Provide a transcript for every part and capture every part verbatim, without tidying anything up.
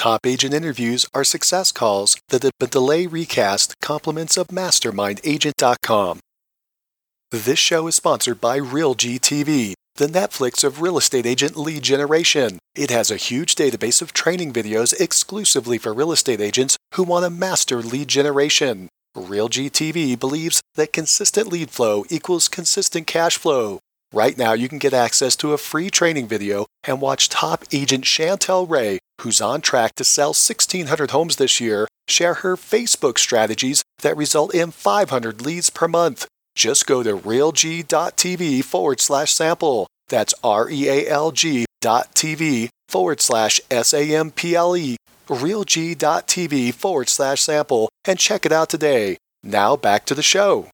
Top agent interviews are success calls that have been delay recast compliments of mastermind agent dot com. This show is sponsored by RealG T V, the Netflix of real estate agent lead generation. It has a huge database of training videos exclusively for real estate agents who want to master lead generation. RealG T V believes that consistent lead flow equals consistent cash flow. Right now, you can get access to a free training video and watch top agent Chantel Ray, who's on track to sell sixteen hundred homes this year, share her Facebook strategies that result in five hundred leads per month. Just go to realg.tv forward slash sample. That's R-E-A-L-G dot TV forward slash S-A-M-P-L-E, realg.tv forward slash sample, and check it out today. Now back to the show.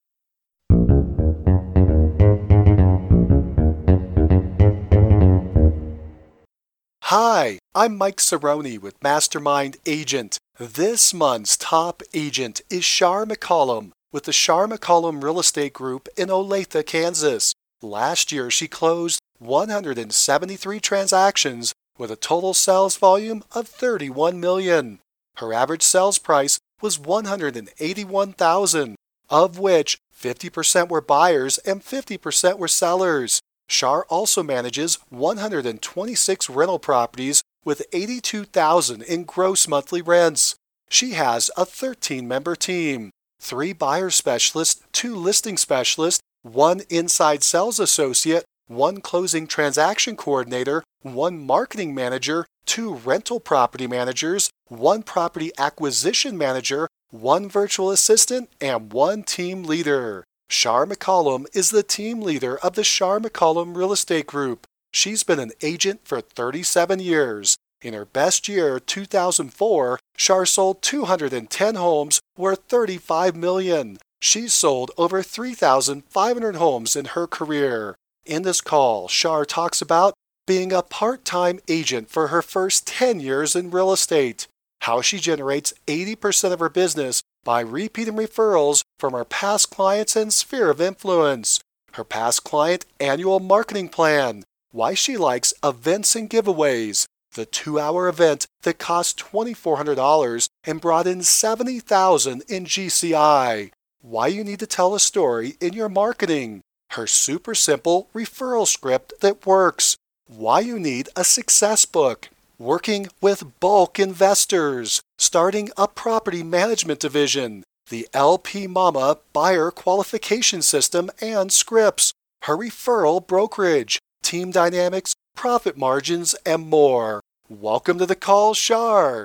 Hi, I'm Mike Cerrone with Mastermind Agent. This month's top agent is Shar McCollum with the Shar McCollum Real Estate Group in Olathe, Kansas. Last year, she closed one hundred seventy-three transactions with a total sales volume of thirty-one million dollars. Her average sales price was one hundred eighty-one thousand dollars, of which fifty percent were buyers and fifty percent were sellers. Shar also manages one hundred twenty-six rental properties with eighty-two thousand dollars in gross monthly rents. She has a thirteen-member team, three buyer specialists, two listing specialists, one inside sales associate, one closing transaction coordinator, one marketing manager, two rental property managers, one property acquisition manager, one virtual assistant, and one team leader. Shar McCollum is the team leader of the Shar McCollum Real Estate Group. She's been an agent for thirty-seven years. In her best year, two thousand four, Shar sold two hundred ten homes worth thirty-five million dollars. She's sold over three thousand five hundred homes in her career. In this call, Shar talks about being a part-time agent for her first ten years in real estate, how she generates eighty percent of her business by repeat and referrals from her past clients and sphere of influence, her past client annual marketing plan, why she likes events and giveaways, the two-hour event that cost two thousand four hundred dollars and brought in seventy thousand dollars in G C I, why you need to tell a story in your marketing, her super simple referral script that works, why you need a success book, working with bulk investors, starting a property management division, the L P Mama buyer qualification system and scripts, her referral brokerage, team dynamics, profit margins, and more. Welcome to the call, Shar.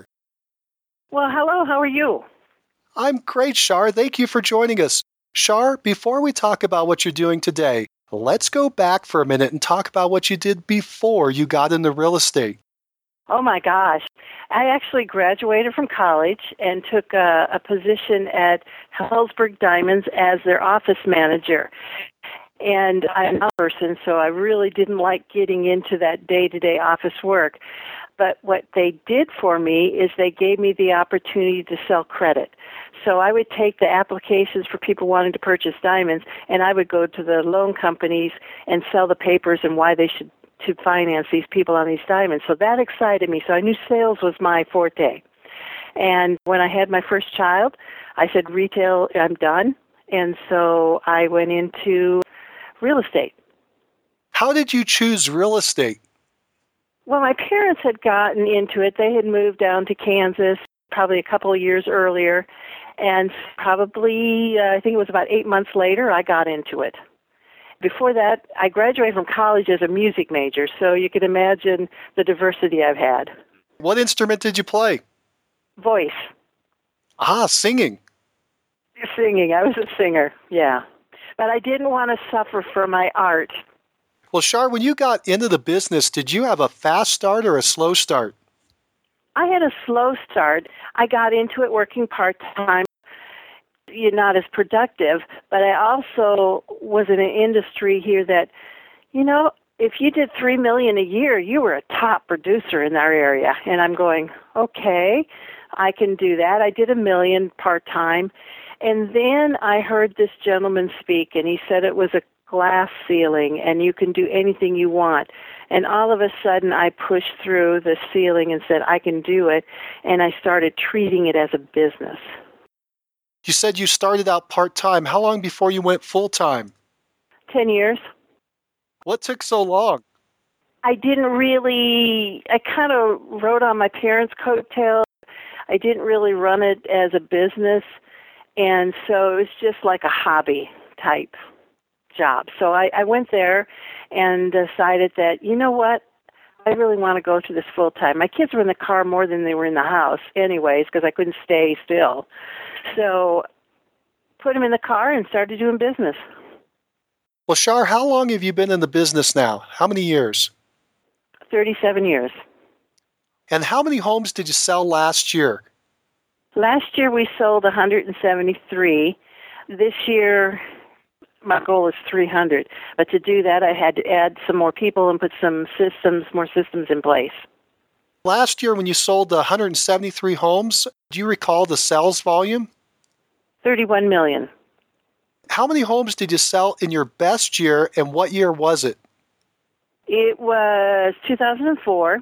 Well, hello, how are you? I'm great, Shar. Thank you for joining us. Shar, before we talk about what you're doing today, let's go back for a minute and talk about what you did before you got into real estate. Oh my gosh. I actually graduated from college and took a, a position at Helzberg Diamonds as their office manager. And I'm a person, so I really didn't like getting into that day-to-day office work. But what they did for me is they gave me the opportunity to sell credit. So I would take the applications for people wanting to purchase diamonds, and I would go to the loan companies and sell the papers and why they should to finance these people on these diamonds. So that excited me. So I knew sales was my forte. And when I had my first child, I said, retail, I'm done. And so I went into real estate. How did you choose real estate? Well, my parents had gotten into it. They had moved down to Kansas probably a couple of years earlier. And probably, uh, I think it was about eight months later, I got into it. Before that, I graduated from college as a music major, so you can imagine the diversity I've had. What instrument did you play? Voice. Ah, singing. Singing. I was a singer, yeah. But I didn't want to suffer for my art. Well, Shar, when you got into the business, did you have a fast start or a slow start? I had a slow start. I got into it working part-time. You're not as productive, but I also was in an industry here that, you know, if you did three million dollars a year, you were a top producer in our area. And I'm going, okay, I can do that. I did a million part-time. And then I heard this gentleman speak, and he said it was a glass ceiling, and you can do anything you want. And all of a sudden, I pushed through the ceiling and said, I can do it. And I started treating it as a business. You said you started out part-time. How long before you went full-time? Ten years. What took so long? I didn't really, I kind of rode on my parents' coattails. I didn't really run it as a business. And so it was just like a hobby type job. So I, I went there and decided that, you know what, I really want to go to this full time. My kids were in the car more than they were in the house anyways because I couldn't stay still. So put them in the car and started doing business. Well, Shar, how long have you been in the business now? How many years? thirty-seven years. And how many homes did you sell last year? Last year we sold one hundred seventy-three. This year my goal is three hundred. But to do that I had to add some more people and put some systems, more systems in place. Last year when you sold one hundred seventy-three homes, do you recall the sales volume? thirty-one million. How many homes did you sell in your best year, and what year was it? It was two thousand four,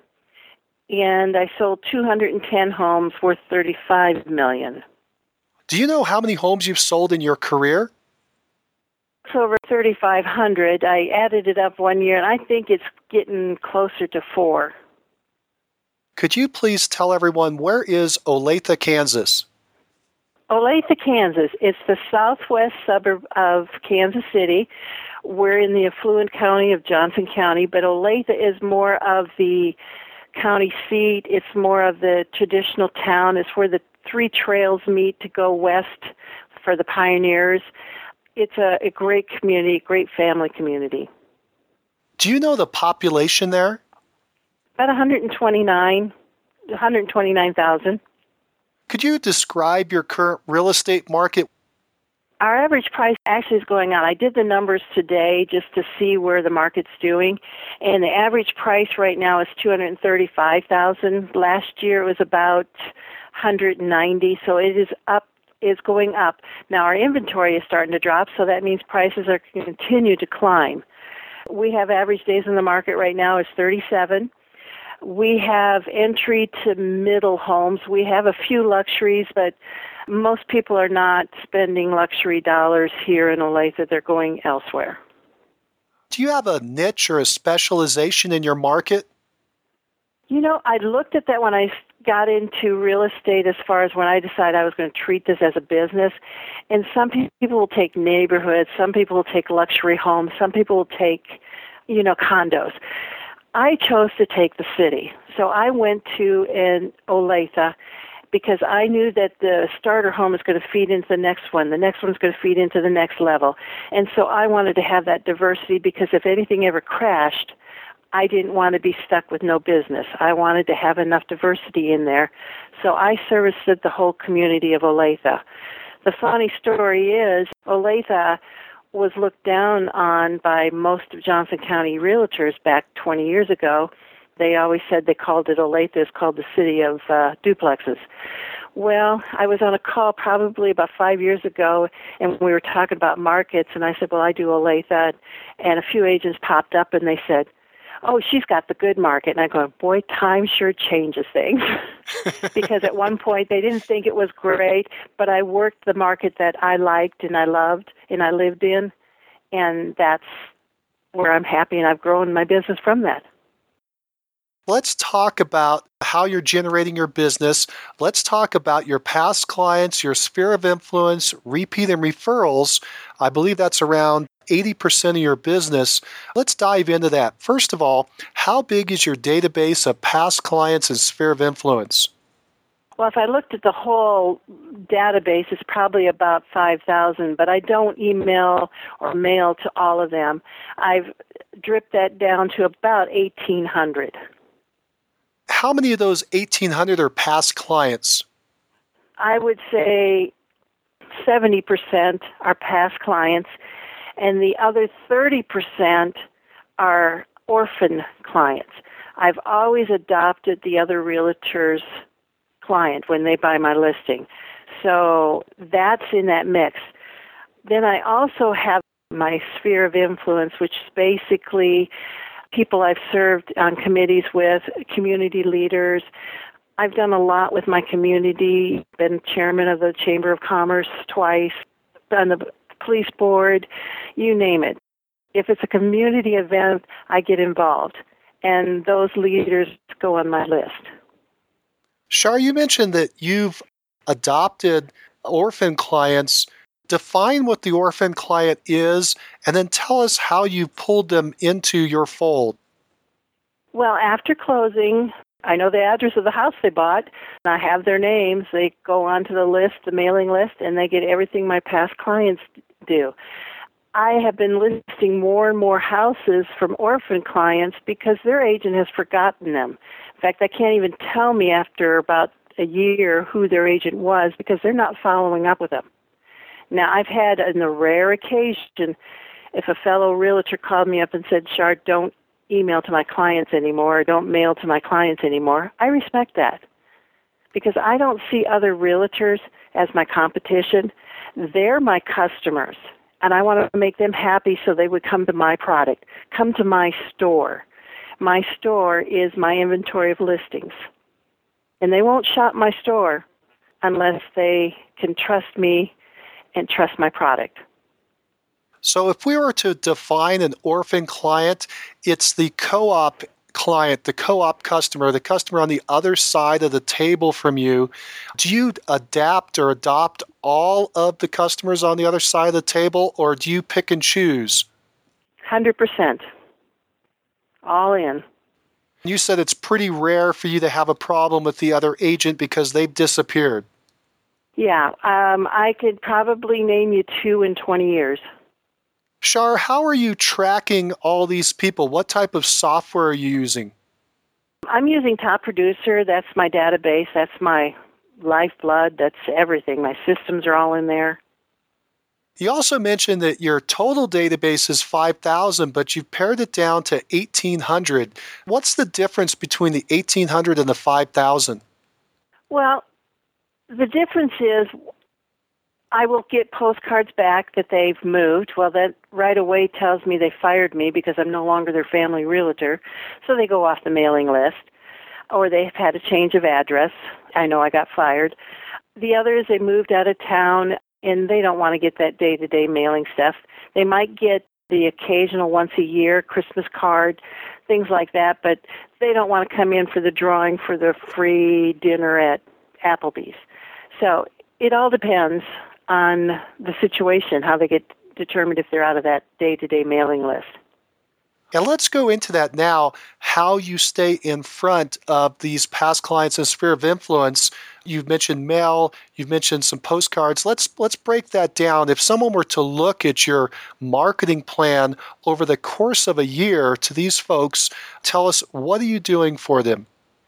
and I sold two hundred ten homes worth thirty-five million dollars. Do you know how many homes you've sold in your career? It's over thirty-five hundred. I added it up one year, and I think it's getting closer to four. Could you please tell everyone, where is Olathe, Kansas? Olathe, Kansas. It's the southwest suburb of Kansas City. We're in the affluent county of Johnson County, but Olathe is more of the county seat. It's more of the traditional town. It's where the three trails meet to go west for the pioneers. It's a, a great community, great family community. Do you know the population there? About one hundred twenty-nine, one hundred twenty-nine thousand. Could you describe your current real estate market? Our average price actually is going on. I did the numbers today just to see where the market's doing, and the average price right now is two hundred thirty-five thousand dollars. Last year it was about one hundred ninety thousand dollars, so it is up, is going up. Now our inventory is starting to drop, so that means prices are going to continue to climb. We have average days in the market right now is thirty-seven. We have entry to middle homes. We have a few luxuries, but most people are not spending luxury dollars here in Olathe. They're going elsewhere. Do you have a niche or a specialization in your market? You know, I looked at that when I got into real estate as far as when I decided I was going to treat this as a business. And some people will take neighborhoods. Some people will take luxury homes. Some people will take, you know, condos. I chose to take the city. So I went to an Olathe because I knew that the starter home is going to feed into the next one. The next one's going to feed into the next level. And so I wanted to have that diversity because if anything ever crashed, I didn't want to be stuck with no business. I wanted to have enough diversity in there. So I serviced the whole community of Olathe. The funny story is Olathe was looked down on by most of Johnson County realtors back twenty years ago. They always said they called it Olathe. It's called the city of uh, duplexes. Well, I was on a call probably about five years ago, and we were talking about markets, and I said, well, I do Olathe. And a few agents popped up, and they said, oh, she's got the good market. And I go, boy, time sure changes things. Because at one point they didn't think it was great, but I worked the market that I liked and I loved and I lived in, and that's where I'm happy, and I've grown my business from that. Let's talk about how you're generating your business. Let's talk about your past clients, your sphere of influence, repeat and referrals. I believe that's around eighty percent of your business. Let's dive into that. First of all, how big is your database of past clients and sphere of influence? Well, if I looked at the whole database, it's probably about five thousand, but I don't email or mail to all of them. I've dripped that down to about eighteen hundred. How many of those eighteen hundred are past clients? I would say seventy percent are past clients, and the other thirty percent are orphan clients. I've always adopted the other realtor's client when they buy my listing. So that's in that mix. Then I also have my sphere of influence, which is basically people I've served on committees with, community leaders. I've done a lot with my community, been chairman of the Chamber of Commerce twice, on the police board, you name it. If it's a community event, I get involved, and those leaders go on my list. Shar, you mentioned that you've adopted orphan clients. Define what the orphan client is, and then tell us how you pulled them into your fold. Well, after closing, I know the address of the house they bought. I have their names. They go onto the list, the mailing list, and they get everything my past clients do. I have been listing more and more houses from orphan clients because their agent has forgotten them. In fact, they can't even tell me after about a year who their agent was because they're not following up with them. Now, I've had, on the rare occasion, if a fellow realtor called me up and said, Shar, don't email to my clients anymore, or don't mail to my clients anymore, I respect that. Because I don't see other realtors as my competition. They're my customers, and I want to make them happy so they would come to my product, come to my store. My store is my inventory of listings. And they won't shop my store unless they can trust me and trust my product. So if we were to define an orphan client, it's the co-op client, the co-op customer, the customer on the other side of the table from you. Do you adapt or adopt all of the customers on the other side of the table, or do you pick and choose? one hundred percent. All in. You said it's pretty rare for you to have a problem with the other agent because they've disappeared. Yeah, um, I could probably name you two in twenty years. Shar, how are you tracking all these people? What type of software are you using? I'm using Top Producer. That's my database. That's my lifeblood. That's everything. My systems are all in there. You also mentioned that your total database is five thousand, but you've pared it down to eighteen hundred. What's the difference between the eighteen hundred and the five thousand? Well, the difference is I will get postcards back that they've moved. Well, that right away tells me they fired me because I'm no longer their family realtor. So they go off the mailing list. Or they've had a change of address. I know I got fired. The others, they moved out of town, and they don't want to get that day-to-day mailing stuff. They might get the occasional once a year Christmas card, things like that, but they don't want to come in for the drawing for the free dinner at Applebee's. So it all depends on the situation, how they get determined if they're out of that day-to-day mailing list. And let's go into that now, how you stay in front of these past clients in sphere of influence. You've mentioned mail, you've mentioned some postcards. Let's let's break that down. If someone were to look at your marketing plan over the course of a year to these folks, tell us, what are you doing for them?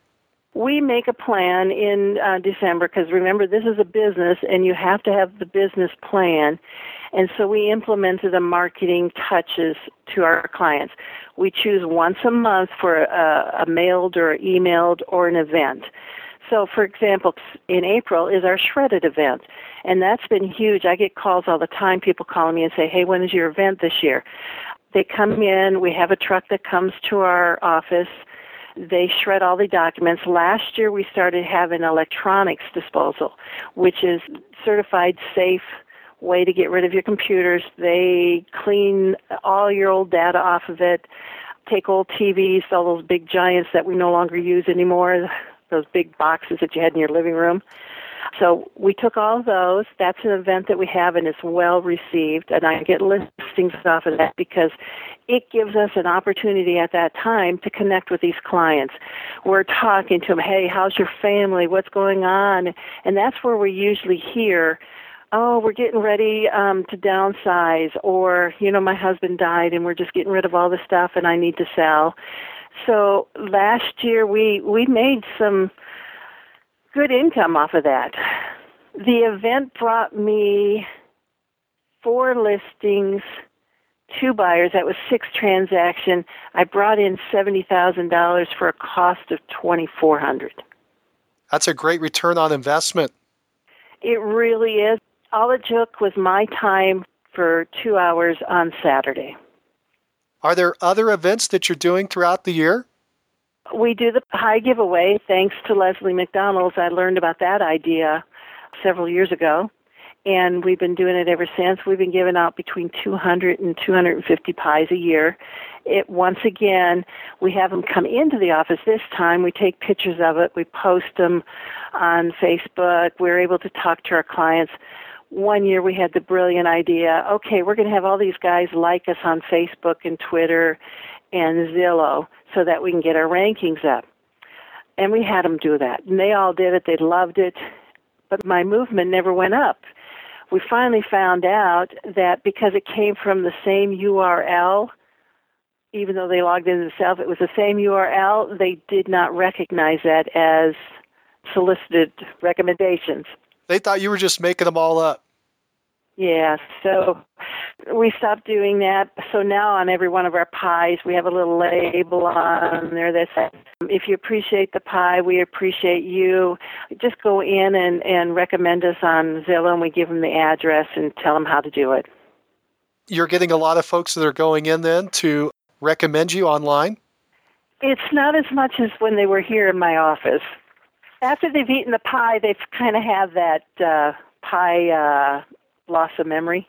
We make a plan in uh, December because, remember, this is a business and you have to have the business plan. And so we implemented the marketing touches to our clients. We choose once a month for a, a mailed or emailed or an event. So, for example, in April is our Shredded event, and that's been huge. I get calls all the time, people calling me and say, hey, when is your event this year? They come in, we have a truck that comes to our office. They shred all the documents. Last year we started having electronics disposal, which is certified safe way to get rid of your computers. They clean all your old data off of it, take old T Vs, all those big giants that we no longer use anymore, those big boxes that you had in your living room. So we took all of those. That's an event that we have, and it's well received. And I get listings off of that because it gives us an opportunity at that time to connect with these clients. We're talking to them, hey, how's your family? What's going on? And that's where we usually hear, oh, we're getting ready um, to downsize, or, you know, my husband died and we're just getting rid of all the stuff and I need to sell. So last year we, we made some good income off of that. The event brought me four listings, two buyers. That was six transactions. I brought in seventy thousand dollars for a cost of twenty-four hundred dollars. That's a great return on investment. It really is. All it took was my time for two hours on Saturday. Are there other events that you're doing throughout the year? We do the pie giveaway. Thanks to Leslie McDonald's, I learned about that idea several years ago, and we've been doing it ever since. We've been giving out between two hundred and two hundred fifty pies a year. It, once again, we have them come into the office. This time we take pictures of it. We post them on Facebook. We're able to talk to our clients. One year we had the brilliant idea, okay, we're going to have all these guys like us on Facebook and Twitter and Zillow so that we can get our rankings up. And we had them do that. And they all did it. They loved it. But my movement never went up. We finally found out that because it came from the same U R L, even though they logged in themselves, it was the same U R L, they did not recognize that as solicited recommendations. They thought you were just making them all up. Yeah, so we stopped doing that. So now on every one of our pies, we have a little label on there that says, if you appreciate the pie, we appreciate you. Just go in and, and recommend us on Zillow, and we give them the address and tell them how to do it. You're getting a lot of folks that are going in then to recommend you online? It's not as much as when they were here in my office. After they've eaten the pie, they've kind of have that uh, pie uh, loss of memory.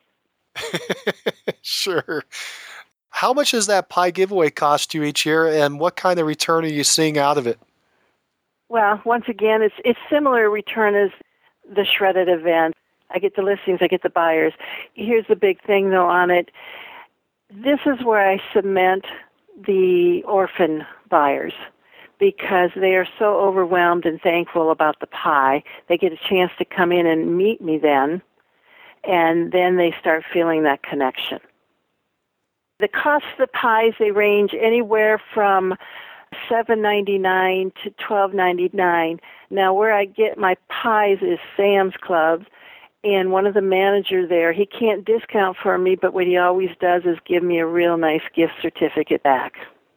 Sure. How much does that pie giveaway cost you each year, and what kind of return are you seeing out of it? Well, once again, it's it's similar return as the shredded event. I get the listings, I get the buyers. Here's the big thing, though, on it. This is where I cement the orphan buyers, because they are so overwhelmed and thankful about the pie. They get a chance to come in and meet me then, and then they start feeling that connection. The cost of the pies, they range anywhere from seven ninety-nine to twelve ninety-nine. Now, where I get my pies is Sam's Club, and one of the managers there, he can't discount for me, but what he always does is give me a real nice gift certificate back.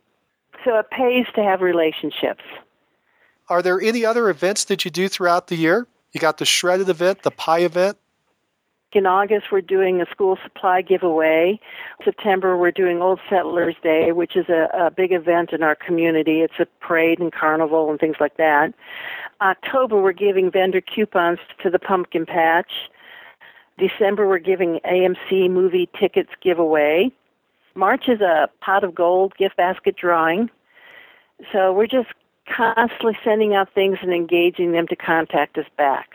So it pays to have relationships. Are there any other events that you do throughout the year? You got the shredded event, the pie event. In August, we're doing a school supply giveaway. September, we're doing Old Settlers Day, which is a, a big event in our community. It's a parade and carnival and things like that. October, we're giving vendor coupons to the pumpkin patch. December, we're giving A M C movie tickets giveaway. March is a pot of gold gift basket drawing. So we're just constantly sending out things and engaging them to contact us back.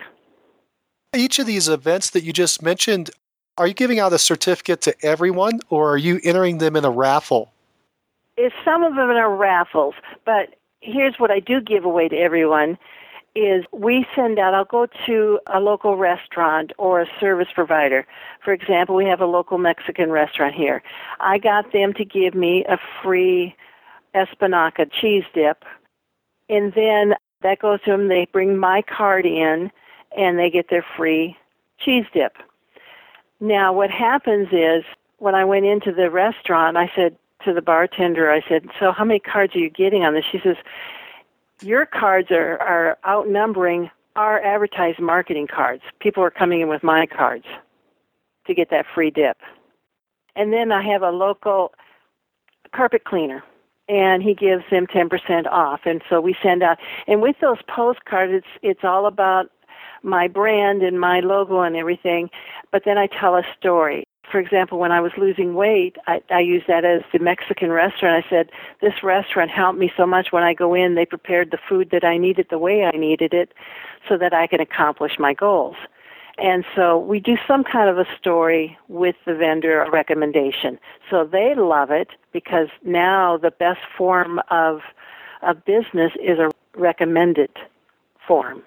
Each of these events that you just mentioned, are you giving out a certificate to everyone, or are you entering them in a raffle? It's some of them are raffles, but here's what I do give away to everyone is we send out, I'll go to a local restaurant or a service provider. For example, we have a local Mexican restaurant here. I got them to give me a free espinaca cheese dip, and then that goes to them. They bring my card in, and they get their free cheese dip. Now, what happens is, when I went into the restaurant, I said to the bartender, I said, so how many cards are you getting on this? She says, your cards are, are outnumbering our advertised marketing cards. People are coming in with my cards to get that free dip. And then I have a local carpet cleaner, and he gives them ten percent off. And so we send out, and with those postcards, it's it's all about my brand and my logo and everything, but then I tell a story. For example, when I was losing weight, I, I used that as the Mexican restaurant. I said, this restaurant helped me so much. When I go in, they prepared the food that I needed the way I needed it so that I can accomplish my goals. And so we do some kind of a story with the vendor, a recommendation. So they love it because now the best form of, of business is a recommended form.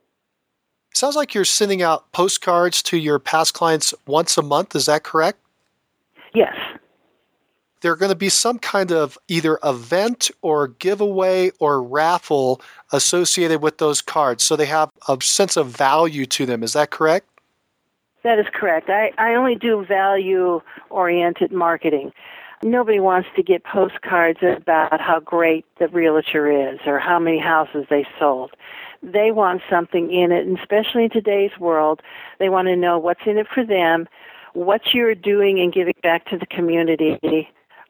Sounds like you're sending out postcards to your past clients once a month. Is that correct? Yes. There are going to be some kind of either event or giveaway or raffle associated with those cards, so they have a sense of value to them. Is that correct? That is correct. I, I only do value-oriented marketing. Nobody wants to get postcards about how great the realtor is or how many houses they sold. They want something in it, and especially in today's world, they want to know what's in it for them, what you're doing and giving back to the community,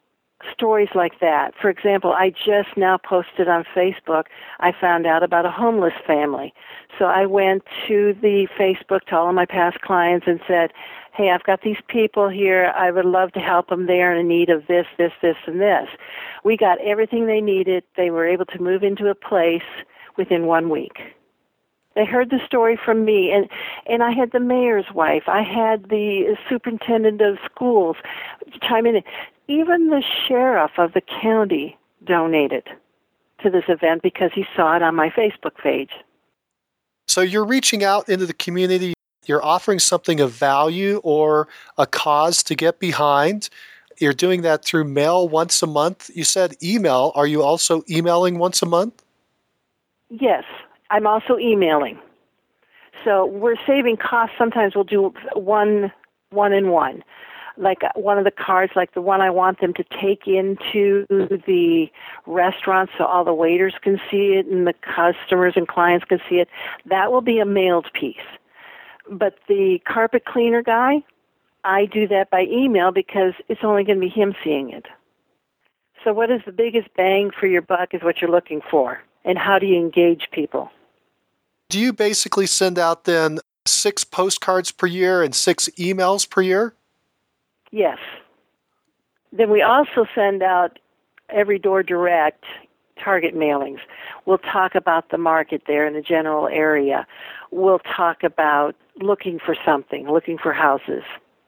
stories like that. For example, I just now posted on Facebook, I found out about a homeless family. So I went to the Facebook to all of my past clients and said, hey, I've got these people here. I would love to help them. They are in need of this, this, this, and this. We got everything they needed. They were able to move into a place within one week. They heard the story from me, and, and I had the mayor's wife. I had the superintendent of schools chime in. Even the sheriff of the county donated to this event because he saw it on my Facebook page. So you're reaching out into the community. You're offering something of value or a cause to get behind. You're doing that through mail once a month. You said email. Are you also emailing once a month? Yes, I'm also emailing. So we're saving costs. Sometimes we'll do one, one in one. Like one of the cards, like the one I want them to take into the restaurant so all the waiters can see it and the customers and clients can see it, that will be a mailed piece. But the carpet cleaner guy, I do that by email because it's only going to be him seeing it. So what is the biggest bang for your buck is what you're looking for. And how do you engage people? Do you basically send out then six postcards per year and six emails per year? Yes. Then we also send out every door direct target mailings. We'll talk about the market there in the general area. We'll talk about looking for something, looking for houses.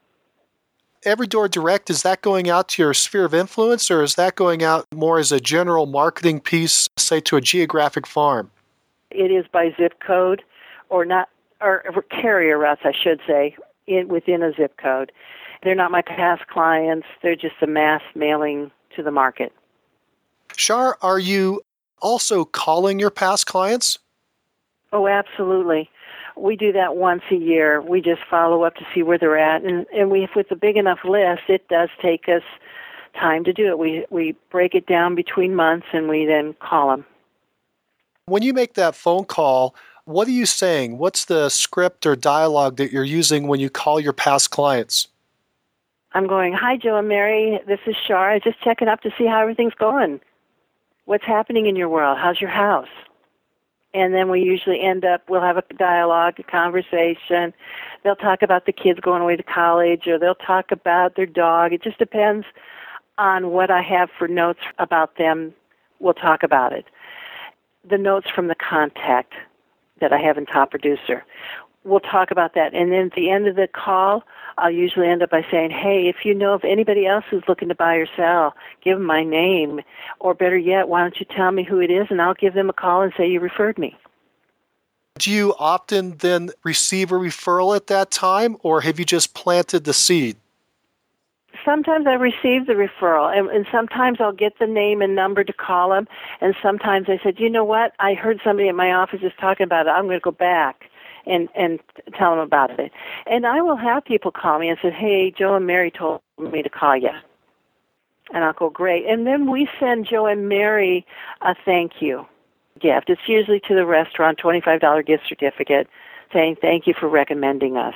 Every door direct, is that going out to your sphere of influence, or is that going out more as a general marketing piece, say to a geographic farm? It is by zip code, or not, or, or carrier routes, I should say, in, within a zip code. They're not my past clients. They're just a mass mailing to the market. Shar, are you also calling your past clients? Oh, absolutely. We do that once a year. We just follow up to see where they're at. And, and we, if it's a big enough list, it does take us time to do it. We, we break it down between months, and we then call them. When you make that phone call, what are you saying? What's the script or dialogue that you're using when you call your past clients? I'm going, hi, Joe and Mary. This is Shar. I'm just checking up to see how everything's going. What's happening in your world? How's your house? And then we usually end up, we'll have a dialogue, a conversation. They'll talk about the kids going away to college, or they'll talk about their dog. It just depends on what I have for notes about them. We'll talk about it. The notes from the contact that I have in Top Producer. We'll talk about that. And then at the end of the call, I'll usually end up by saying, hey, if you know of anybody else who's looking to buy or sell, give them my name. Or better yet, why don't you tell me who it is, and I'll give them a call and say you referred me. Do you often then receive a referral at that time, or have you just planted the seed? Sometimes I receive the referral, and, and sometimes I'll get the name and number to call them, and sometimes I said, you know what, I heard somebody at my office is talking about it. I'm going to go back and, and tell them about it. And I will have people call me and say, hey, Joe and Mary told me to call you. And I'll go, great. And then we send Joe and Mary a thank you gift. It's usually to the restaurant, twenty-five dollars gift certificate, saying thank you for recommending us.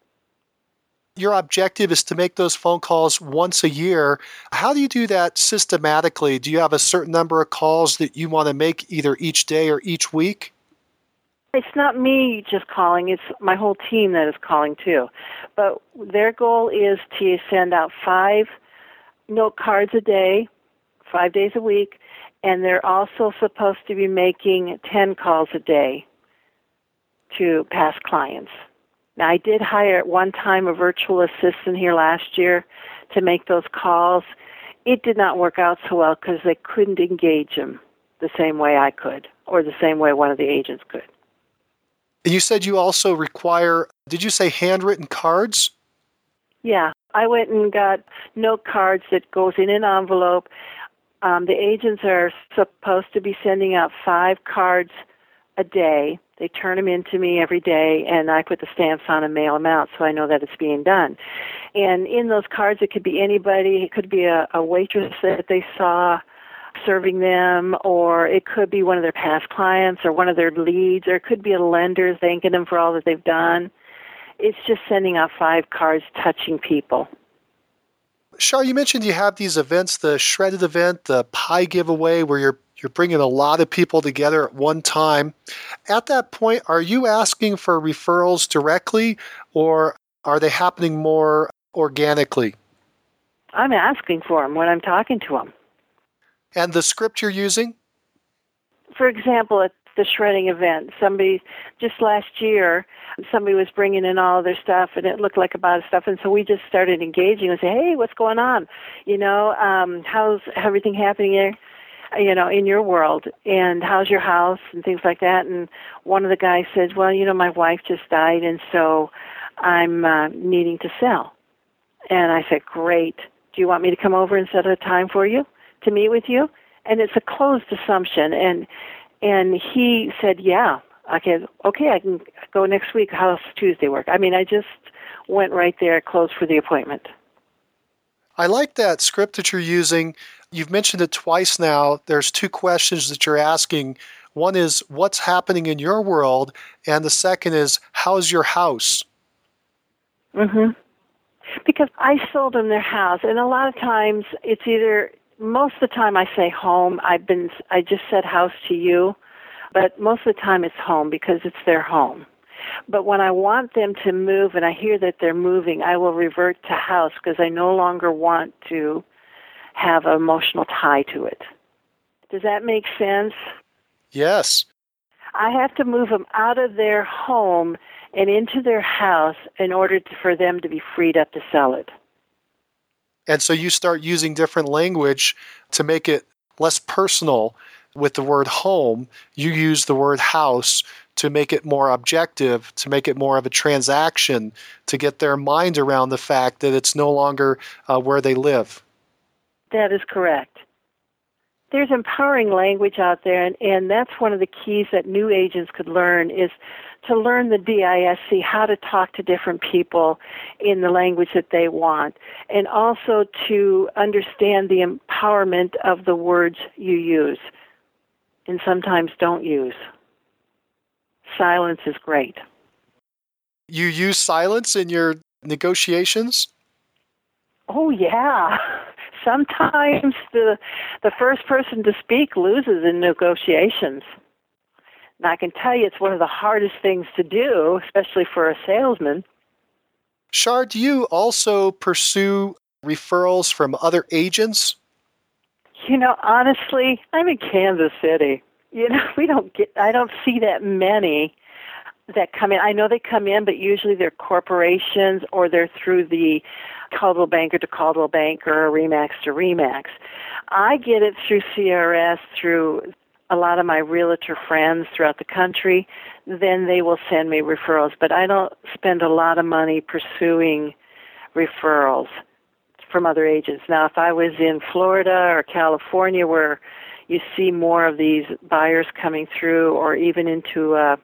Your objective is to make those phone calls once a year. How do you do that systematically? Do you have a certain number of calls that you want to make either each day or each week? It's not me just calling. It's my whole team that is calling too. But their goal is to send out five note cards a day, five days a week, and they're also supposed to be making ten calls a day to past clients. Now, I did hire at one time a virtual assistant here last year to make those calls. It did not work out so well because they couldn't engage them the same way I could, or the same way one of the agents could. And you said you also require, did you say handwritten cards? Yeah, I went and got note cards that goes in an envelope. Um, the agents are supposed to be sending out five cards a day. They turn them into me every day, and I put the stamps on and mail them out so I know that it's being done. And in those cards, it could be anybody. It could be a, a waitress that they saw serving them, or it could be one of their past clients or one of their leads, or it could be a lender thanking them for all that they've done. It's just sending out five cards touching people. Shar, you mentioned you have these events, the Shredded event, the pie giveaway, where you're you're bringing a lot of people together at one time. At that point, are you asking for referrals directly, or are they happening more organically? I'm asking for them when I'm talking to them. And the script you're using? For example, at the shredding event, somebody, just last year, somebody was bringing in all of their stuff, and it looked like a lot of stuff, and so we just started engaging and say, hey, what's going on? You know, um, how's everything happening here? You know, in your world, and how's your house and things like that. And one of the guys said, well, you know, my wife just died, and so I'm uh, needing to sell. And I said, great. Do you want me to come over and set a time for you to meet with you? And it's a closed assumption. And and he said, yeah. Okay, okay, I can go next week. How's Tuesday work? I mean, I just went right there, closed for the appointment. I like that script that you're using. You've mentioned it twice now. There's two questions that you're asking. One is, what's happening in your world? And the second is, how's your house? Mm-hmm. Because I sold them their house, and a lot of times it's either, most of the time I say home. I've been, I just said house to you, but most of the time it's home because it's their home. But when I want them to move and I hear that they're moving, I will revert to house because I no longer want to have an emotional tie to it. Does that make sense? Yes. I have to move them out of their home and into their house in order to, for them to be freed up to sell it. And so you start using different language to make it less personal. With the word home, you use the word house to make it more objective, to make it more of a transaction, to get their mind around the fact that it's no longer uh, where they live. That is correct. There's empowering language out there, and, and that's one of the keys that new agents could learn is to learn the D I S C, how to talk to different people in the language that they want, and also to understand the empowerment of the words you use and sometimes don't use. Silence is great. You use silence in your negotiations? Oh, yeah. Sometimes the the first person to speak loses in negotiations. And I can tell you it's one of the hardest things to do, especially for a salesman. Shar, do you also pursue referrals from other agents? You know, honestly, I'm in Kansas City. You know, we don't get, I don't see that many that come in. I know they come in, but usually they're corporations or they're through the Coldwell Banker to Coldwell Banker or Remax to Remax. I get it through C R S, through a lot of my realtor friends throughout the country. Then they will send me referrals, but I don't spend a lot of money pursuing referrals from other agents. Now, if I was in Florida or California where you see more of these buyers coming through, or even into a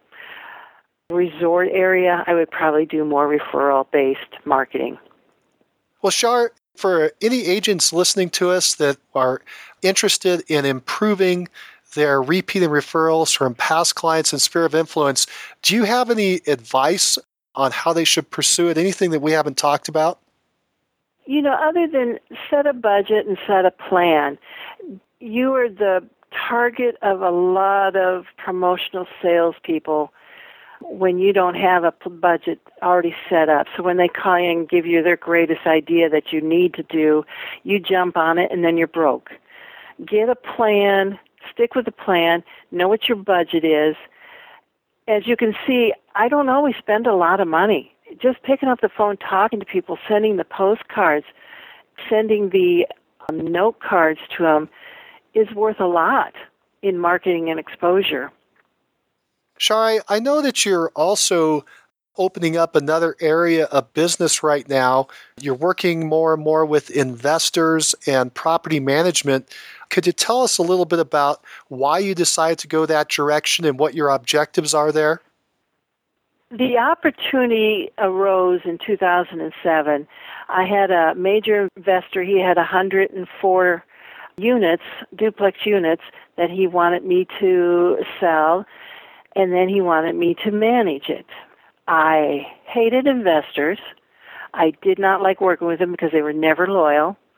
resort area, I would probably do more referral-based marketing. Well, Shar, for any agents listening to us that are interested in improving their repeat and referrals from past clients and sphere of influence, do you have any advice on how they should pursue it? Anything that we haven't talked about? You know, other than set a budget and set a plan, you are the target of a lot of promotional salespeople when you don't have a budget already set up. So when they call you and give you their greatest idea that you need to do, you jump on it and then you're broke. Get a plan, stick with the plan, know what your budget is. As you can see, I don't always spend a lot of money. Just picking up the phone, talking to people, sending the postcards, sending the um, note cards to them is worth a lot in marketing and exposure. Shar, I know that you're also opening up another area of business right now. You're working more and more with investors and property management. Could you tell us a little bit about why you decided to go that direction and what your objectives are there? The opportunity arose in two thousand seven. I had a major investor. He had one hundred four units, duplex units, that he wanted me to sell, and then he wanted me to manage it. I hated investors. I did not like working with them because they were never loyal.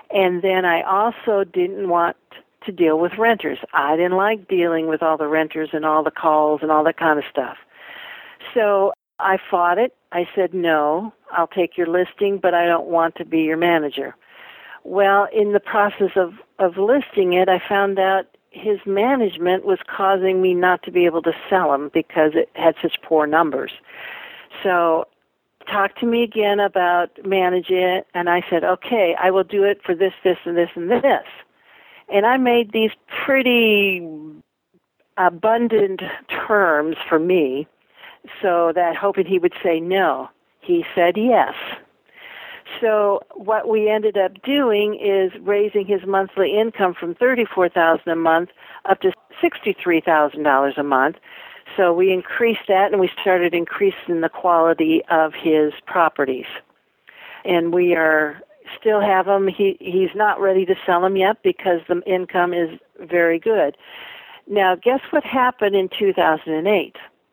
And then I also didn't want to deal with renters. I didn't like dealing with all the renters and all the calls and all that kind of stuff. So I fought it. I said, no, I'll take your listing, but I don't want to be your manager. Well, in the process of, of listing it, I found out his management was causing me not to be able to sell them because it had such poor numbers. So talk to me again about managing it, and I said, okay, I will do it for this, this, and this, and this. And I made these pretty abundant terms for me, so that hoping he would say no. He said yes. So what we ended up doing is raising his monthly income from thirty-four thousand dollars a month up to sixty-three thousand dollars a month. So we increased that, and we started increasing the quality of his properties. And we are still have them. He he's not ready to sell them yet because the income is very good. Now, guess what happened in two thousand eight?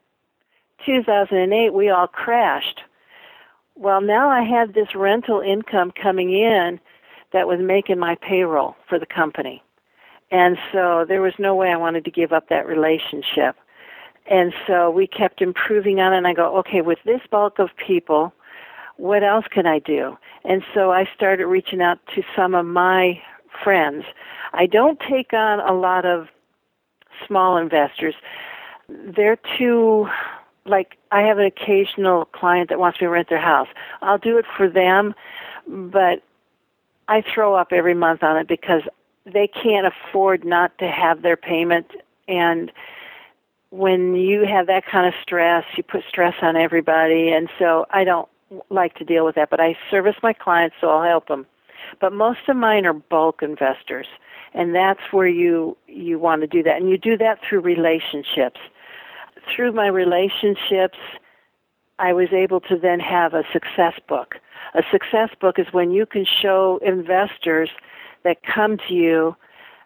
two thousand eight, we all crashed. Well, now I had this rental income coming in that was making my payroll for the company. And so there was no way I wanted to give up that relationship. And so we kept improving on it, and I go, okay, with this bulk of people, what else can I do? And so I started reaching out to some of my friends. I don't take on a lot of small investors. They're too, like, I have an occasional client that wants me to rent their house. I'll do it for them, but I throw up every month on it because they can't afford not to have their payment. And when you have that kind of stress, you put stress on everybody. And so I don't like to deal with that, but I service my clients, so I'll help them. But most of mine are bulk investors, and that's where you, you want to do that. And you do that through relationships. Through my relationships, I was able to then have a success book. A success book is when you can show investors that come to you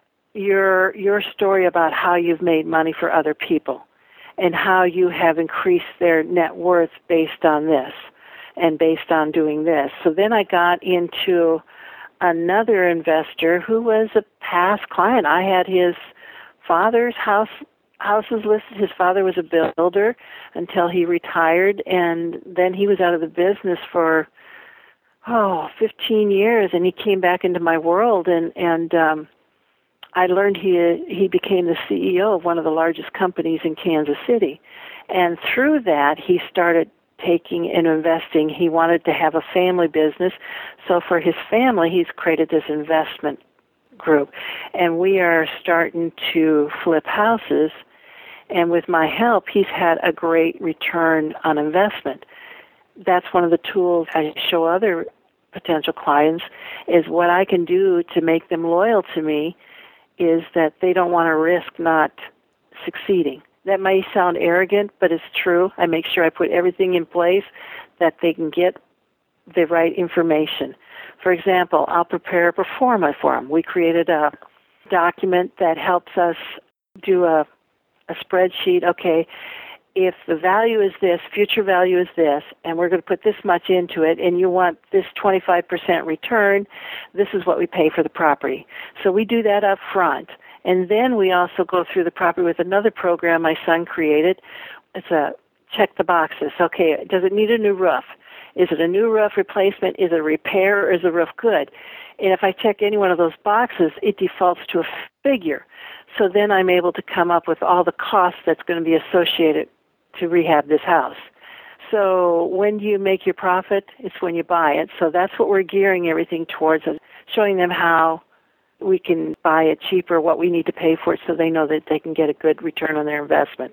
your your story about how you've made money for other people and how you have increased their net worth based on this and based on doing this. So then I got into another investor who was a past client. I had his father's house houses listed. His father was a builder until he retired, and then he was out of the business for, oh, fifteen years, and he came back into my world, and, and um, I learned he he became the C E O of one of the largest companies in Kansas City. And through that, he started taking and investing. He wanted to have a family business, so for his family, he's created this investment group. And we are starting to flip houses, and with my help, he's had a great return on investment. That's one of the tools I show other potential clients, is what I can do to make them loyal to me is that they don't want to risk not succeeding. That may sound arrogant, but it's true. I make sure I put everything in place that they can get the right information. For example, I'll prepare a pro forma for them. We created a document that helps us do a, a spreadsheet. Okay, if the value is this, future value is this, and we're going to put this much into it, and you want this twenty-five percent return, this is what we pay for the property. So we do that up front. And then we also go through the property with another program my son created. It's a check the boxes. Okay, does it need a new roof? Is it a new roof replacement? Is it a repair, or is the roof good? And if I check any one of those boxes, it defaults to a figure. So then I'm able to come up with all the costs that's going to be associated to rehab this house. So when do you make your profit? It's when you buy it. So that's what we're gearing everything towards, showing them how we can buy it cheaper, what we need to pay for it, so they know that they can get a good return on their investment.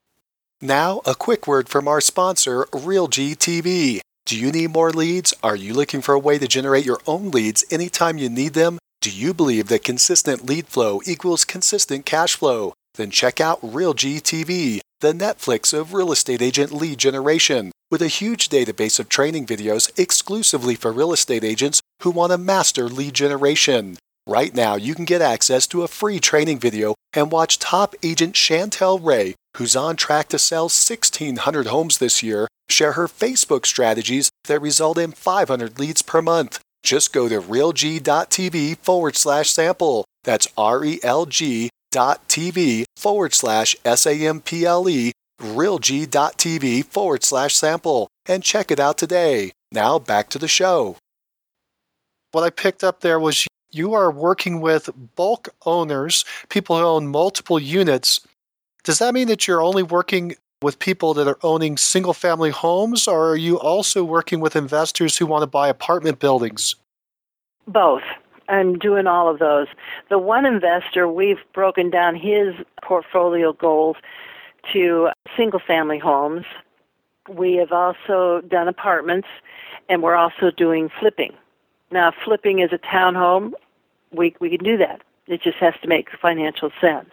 Now, a quick word from our sponsor, RealG T V. Do you need more leads? Are you looking for a way to generate your own leads anytime you need them? Do you believe that consistent lead flow equals consistent cash flow? Then check out RealG T V, the Netflix of real estate agent lead generation, with a huge database of training videos exclusively for real estate agents who want to master lead generation. Right now, you can get access to a free training video and watch top agent Chantel Ray, who's on track to sell sixteen hundred homes this year, share her Facebook strategies that result in five hundred leads per month. Just go to realg.tv forward slash sample. That's R-E-L-G dot TV forward slash S-A-M-P-L-E, realg.tv forward slash sample, and check it out today. Now back to the show. What I picked up there was you are working with bulk owners, people who own multiple units. Does that mean that you're only working with people that are owning single-family homes, or are you also working with investors who want to buy apartment buildings? Both. I'm doing all of those. The one investor, we've broken down his portfolio goals to single-family homes. We have also done apartments, and we're also doing flipping. Now, flipping is a townhome. We we can do that. It just has to make financial sense.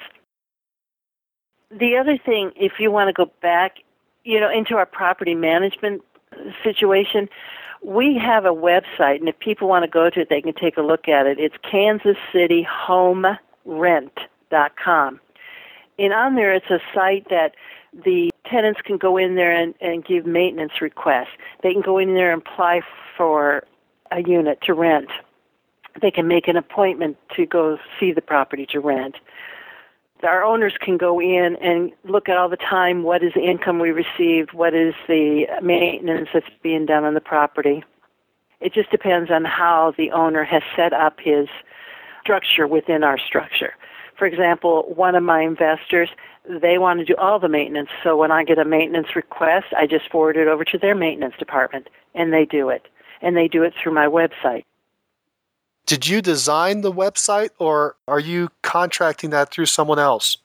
The other thing, if you want to go back, you know, into our property management situation, we have a website, and if people want to go to it, they can take a look at it. It's kansas city home rent dot com. And on there, it's a site that the tenants can go in there and, and give maintenance requests. They can go in there and apply for a unit to rent. They can make an appointment to go see the property to rent. Our owners can go in and look at all the time what is the income we received, what is the maintenance that's being done on the property. It just depends on how the owner has set up his structure within our structure. For example, one of my investors, they want to do all the maintenance, so when I get a maintenance request, I just forward it over to their maintenance department, and they do it. And they do it through my website. Did you design the website, or are you contracting that through someone else?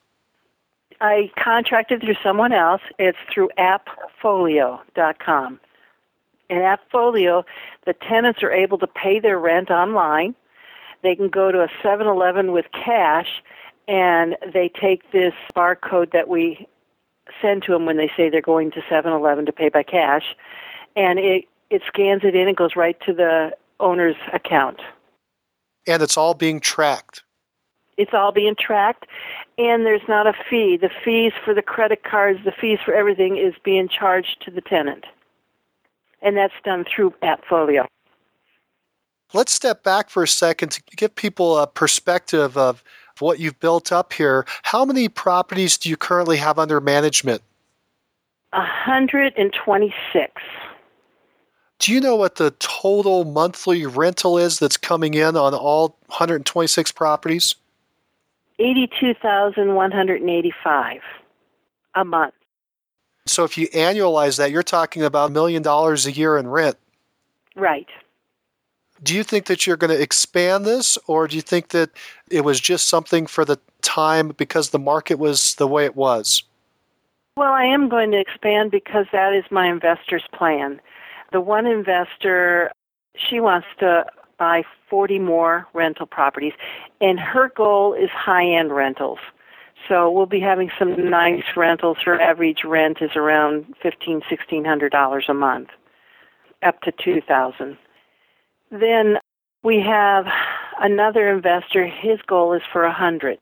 I contracted through someone else. It's through appfolio dot com. In Appfolio, the tenants are able to pay their rent online. They can go to a seven eleven with cash, and they take this barcode that we send to them when they say they're going to seven eleven to pay by cash, and it, it scans it in and goes right to the owner's account. And it's all being tracked. It's all being tracked, and there's not a fee. The fees for the credit cards, the fees for everything is being charged to the tenant. And that's done through Appfolio. Let's step back for a second to give people a perspective of what you've built up here. How many properties do you currently have under management? one hundred twenty-six. Do you know what the total monthly rental is that's coming in on all one hundred twenty-six properties? eighty-two thousand one hundred eighty-five a month. So if you annualize that, you're talking about a million dollars a year in rent. Right. Do you think that you're going to expand this, or do you think that it was just something for the time because the market was the way it was? Well, I am going to expand because that is my investor's plan. The one investor, she wants to buy forty more rental properties, and her goal is high-end rentals. So we'll be having some nice rentals. Her average rent is around fifteen hundred dollars, sixteen hundred dollars a month, up to two thousand dollars. Then we have another investor. His goal is for one hundred.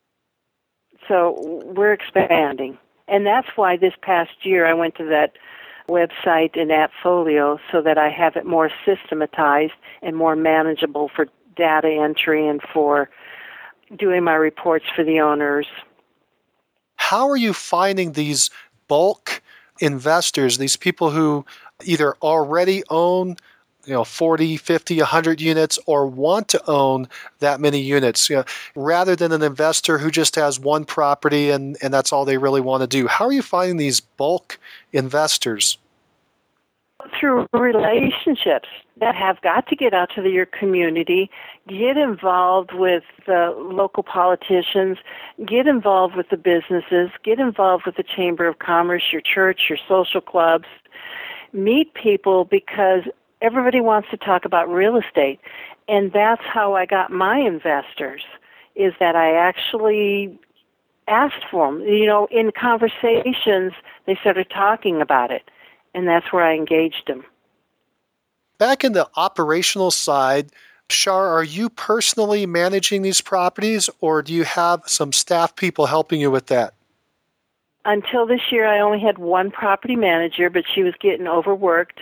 So we're expanding. And that's why this past year I went to that website in Appfolio so that I have it more systematized and more manageable for data entry and for doing my reports for the owners. How are you finding these bulk investors, these people who either already own, you know, forty, fifty, one hundred units or want to own that many units, you know, rather than an investor who just has one property and, and that's all they really want to do? How are you finding these bulk investors? Through relationships that have got to get out to the, your community, get involved with the local politicians, get involved with the businesses, get involved with the Chamber of Commerce, your church, your social clubs. Meet people because everybody wants to talk about real estate. And that's how I got my investors, is that I actually asked for them. You know, in conversations, they started talking about it. And that's where I engaged them. Back in the operational side, Shar, are you personally managing these properties, or do you have some staff people helping you with that? Until this year, I only had one property manager, but she was getting overworked.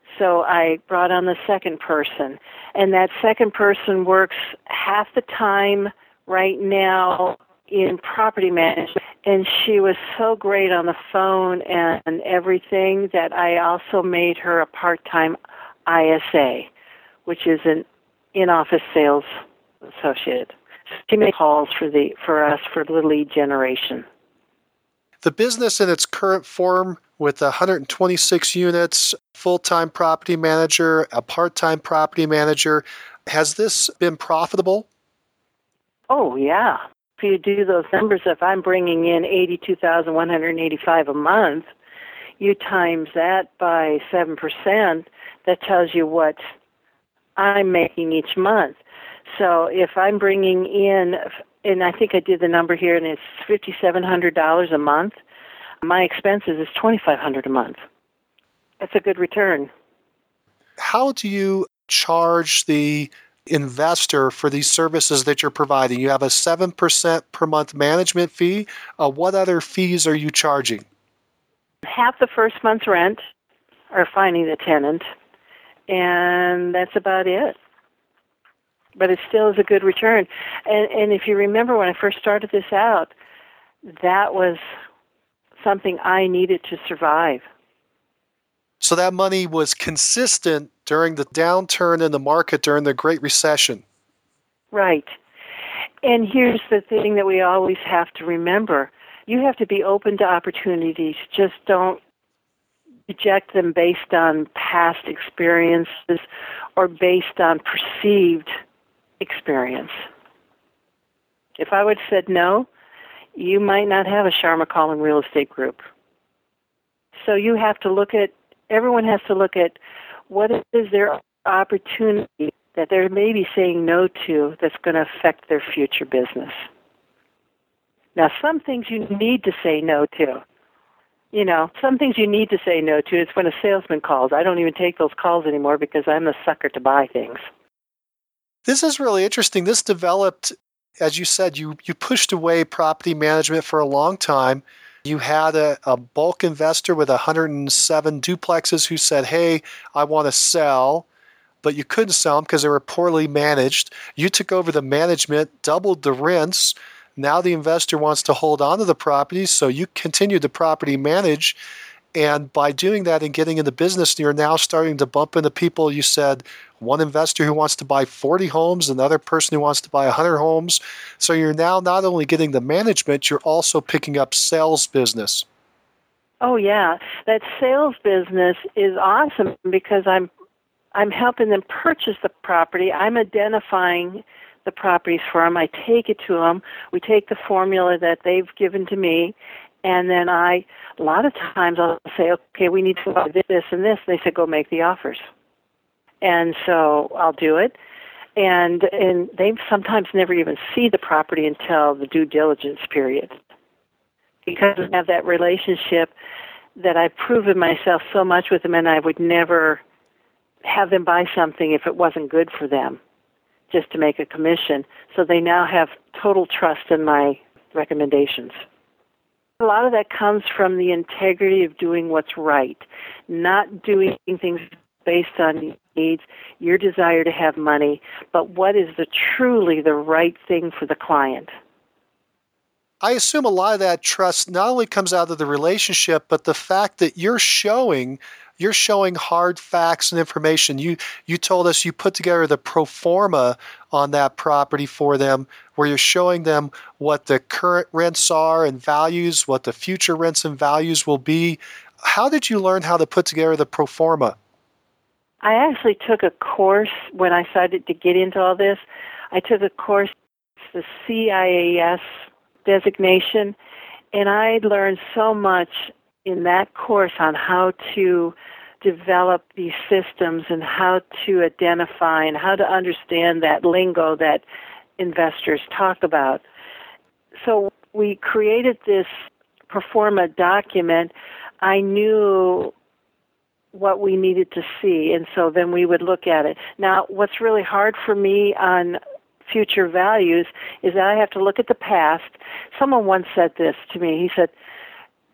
So I brought on the second person, and that second person works half the time right now in property management, and she was so great on the phone and everything that I also made her a part-time I S A, which is an in-office sales associate. She makes calls for the for us for the lead generation. The business in its current form with one hundred twenty-six units, full-time property manager, a part-time property manager, has this been profitable? Oh, yeah. If you do those numbers, if I'm bringing in eighty-two thousand one hundred eighty-five a month, you times that by seven percent, that tells you what I'm making each month. So if I'm bringing in, and I think I did the number here, and it's five thousand seven hundred dollars a month, my expenses is two thousand five hundred dollars a month. That's a good return. How do you charge the investor for these services that you're providing? You have a seven percent per month management fee. Uh, what other fees are you charging? Half the first month's rent, or finding the tenant, and that's about it. But it still is a good return. And, and if you remember when I first started this out, that was something I needed to survive. So that money was consistent during the downturn in the market during the Great Recession. Right. And here's the thing that we always have to remember. You have to be open to opportunities. Just don't reject them based on past experiences or based on perceived experience. If I would have said no, you might not have a Shar McCollum Real Estate Group. So you have to look at, everyone has to look at what is their opportunity that they're maybe saying no to that's going to affect their future business. Now, some things you need to say no to. You know, some things you need to say no to. It's when a salesman calls. I don't even take those calls anymore because I'm the sucker to buy things. This is really interesting. This developed, as you said, you, you pushed away property management for a long time. You had a, a bulk investor with one hundred seven duplexes who said, hey, I want to sell, but you couldn't sell them because they were poorly managed. You took over the management, doubled the rents. Now the investor wants to hold on to the property, so you continued to property manage. And by doing that and getting into business, you're now starting to bump into people. You said one investor who wants to buy forty homes, another person who wants to buy one hundred homes. So you're now not only getting the management, you're also picking up sales business. Oh, yeah. That sales business is awesome because I'm I'm helping them purchase the property. I'm identifying the properties for them. I take it to them. We take the formula that they've given to me, and then I, a lot of times I'll say, okay, we need to buy this, this, and this. And they say, go make the offers. And so I'll do it. And and they sometimes never even see the property until the due diligence period. Because I have that relationship that I've proven myself so much with them, and I would never have them buy something if it wasn't good for them, just to make a commission. So they now have total trust in my recommendations. A lot of that comes from the integrity of doing what's right, not doing things based on needs, your desire to have money, but what is the truly the right thing for the client. I assume a lot of that trust not only comes out of the relationship, but the fact that you're showing you're showing hard facts and information. You you told us you put together the pro forma on that property for them, where you're showing them what the current rents are and values, what the future rents and values will be. How did you learn how to put together the pro forma? I actually took a course when I decided to get into all this. I took a course, the C I A S designation, and I learned so much in that course on how to develop these systems and how to identify and how to understand that lingo that investors talk about. So we created this pro forma document. I knew what we needed to see, and so then we would look at it. Now, what's really hard for me on future values is that I have to look at the past. Someone once said this to me. He said,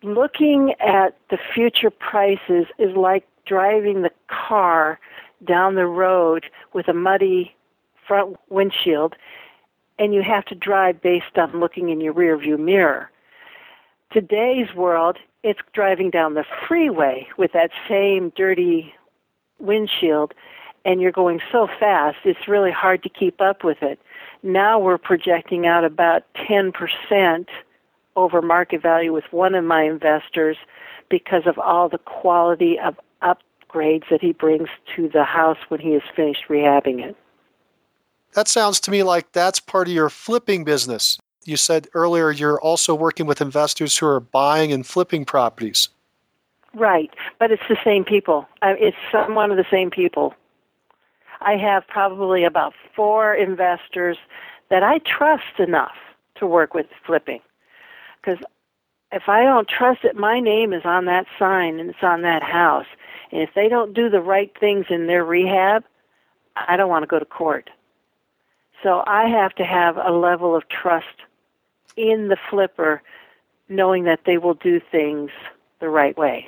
looking at the future prices is like driving the car down the road with a muddy front windshield, and you have to drive based on looking in your rearview mirror. Today's world, it's driving down the freeway with that same dirty windshield, and you're going so fast, it's really hard to keep up with it. Now we're projecting out about ten percent over market value with one of my investors because of all the quality of upgrades that he brings to the house when he is finished rehabbing it. That sounds to me like that's part of your flipping business. You said earlier you're also working with investors who are buying and flipping properties. Right, but it's the same people. It's some one of the same people. I have probably about four investors that I trust enough to work with flipping. Because if I don't trust it, my name is on that sign and it's on that house. And if they don't do the right things in their rehab, I don't want to go to court. So I have to have a level of trust in the flipper, knowing that they will do things the right way.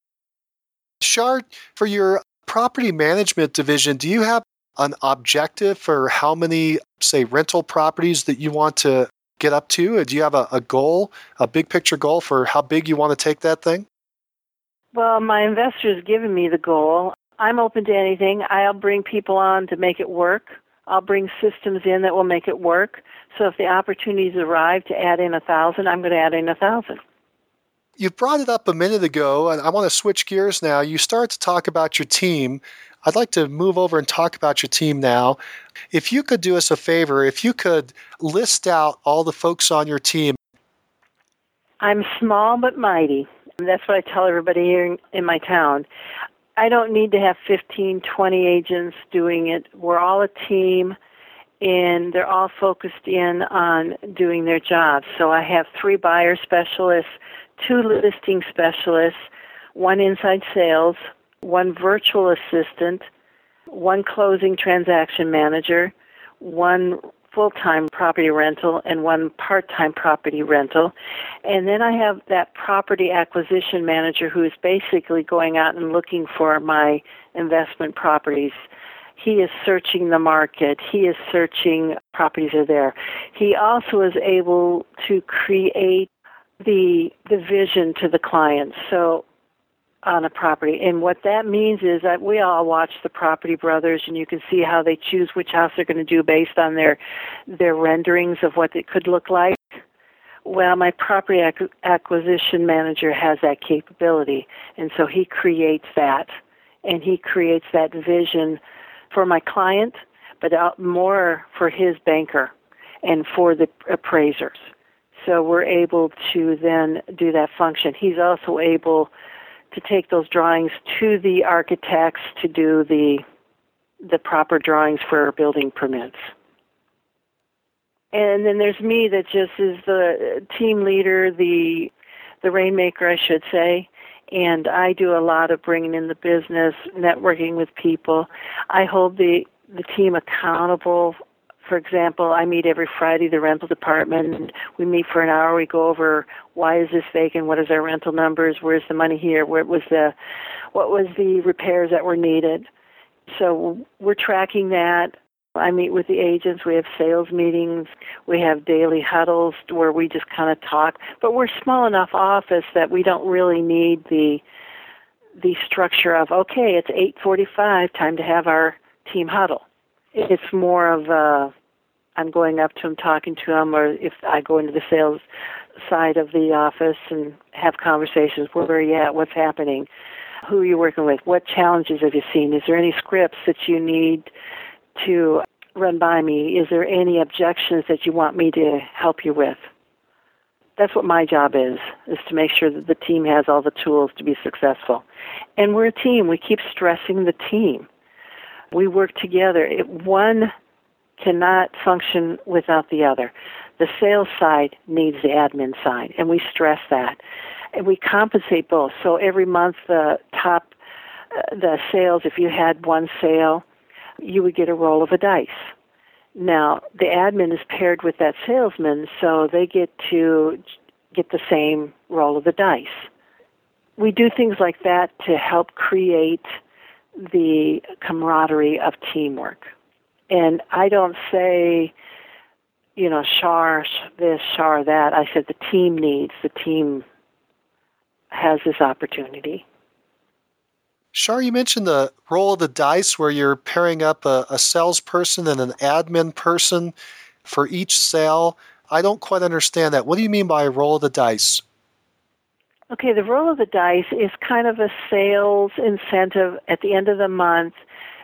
Shar, for your property management division, do you have an objective for how many, say, rental properties that you want to get up to? Do you have a, a goal, a big picture goal for how big you want to take that thing? Well, my investor's given me the goal. I'm open to anything. I'll bring people on to make it work. I'll bring systems in that will make it work. So if the opportunities arrive to add in a thousand, I'm going to add in a thousand. You brought it up a minute ago, and I want to switch gears now. You started to talk about your team. I'd like to move over and talk about your team now. If you could do us a favor, if you could list out all the folks on your team. I'm small but mighty. That's what I tell everybody here in my town. I don't need to have fifteen, twenty agents doing it. We're all a team, and they're all focused in on doing their jobs. So I have three buyer specialists, two listing specialists, one inside sales, one virtual assistant, one closing transaction manager, one full-time property rental, and one part-time property rental. And then I have that property acquisition manager who is basically going out and looking for my investment properties. He is searching the market. He is searching properties are there. He also is able to create the the vision to the client. So on a property. And what that means is that we all watch the Property Brothers, and you can see how they choose which house they're going to do based on their their renderings of what it could look like. Well, my property ac- acquisition manager has that capability, and so he creates that, and he creates that vision for my client, but more for his banker and for the appraisers. So we're able to then do that function. He's also able to take those drawings to the architects to do the the proper drawings for building permits. And then there's me that just is the team leader, the the rainmaker, I should say. And I do a lot of bringing in the business, networking with people. I hold the, the team accountable. For example, I meet every Friday, the rental department, and we meet for an hour. We go over why is this vacant, what is our rental numbers, where's the money here, where was the, what was the repairs that were needed. So we're tracking that. I meet with the agents. We have sales meetings. We have daily huddles where we just kind of talk. But we're a small enough office that we don't really need the the structure of, okay, it's eight forty-five, time to have our team huddle. It's more of a, I'm going up to them, talking to them, or if I go into the sales side of the office and have conversations, where are you at, what's happening, who are you working with, what challenges have you seen, is there any scripts that you need to run by me, is there any objections that you want me to help you with? That's what my job is, is to make sure that the team has all the tools to be successful. And we're a team. We keep stressing the team. We work together. It, one cannot function without the other. The sales side needs the admin side, and we stress that. And we compensate both. So every month, the top, uh, the sales, if you had one sale, you would get a roll of a dice. Now, the admin is paired with that salesman, so they get to get the same roll of the dice. We do things like that to help create the camaraderie of teamwork. And I don't say, you know, Shar this, Shar that. I said the team needs, the team has this opportunity. Shar, you mentioned the roll of the dice where you're pairing up a, a salesperson and an admin person for each sale. I don't quite understand that. What do you mean by roll of the dice? Okay, the roll of the dice is kind of a sales incentive at the end of the month.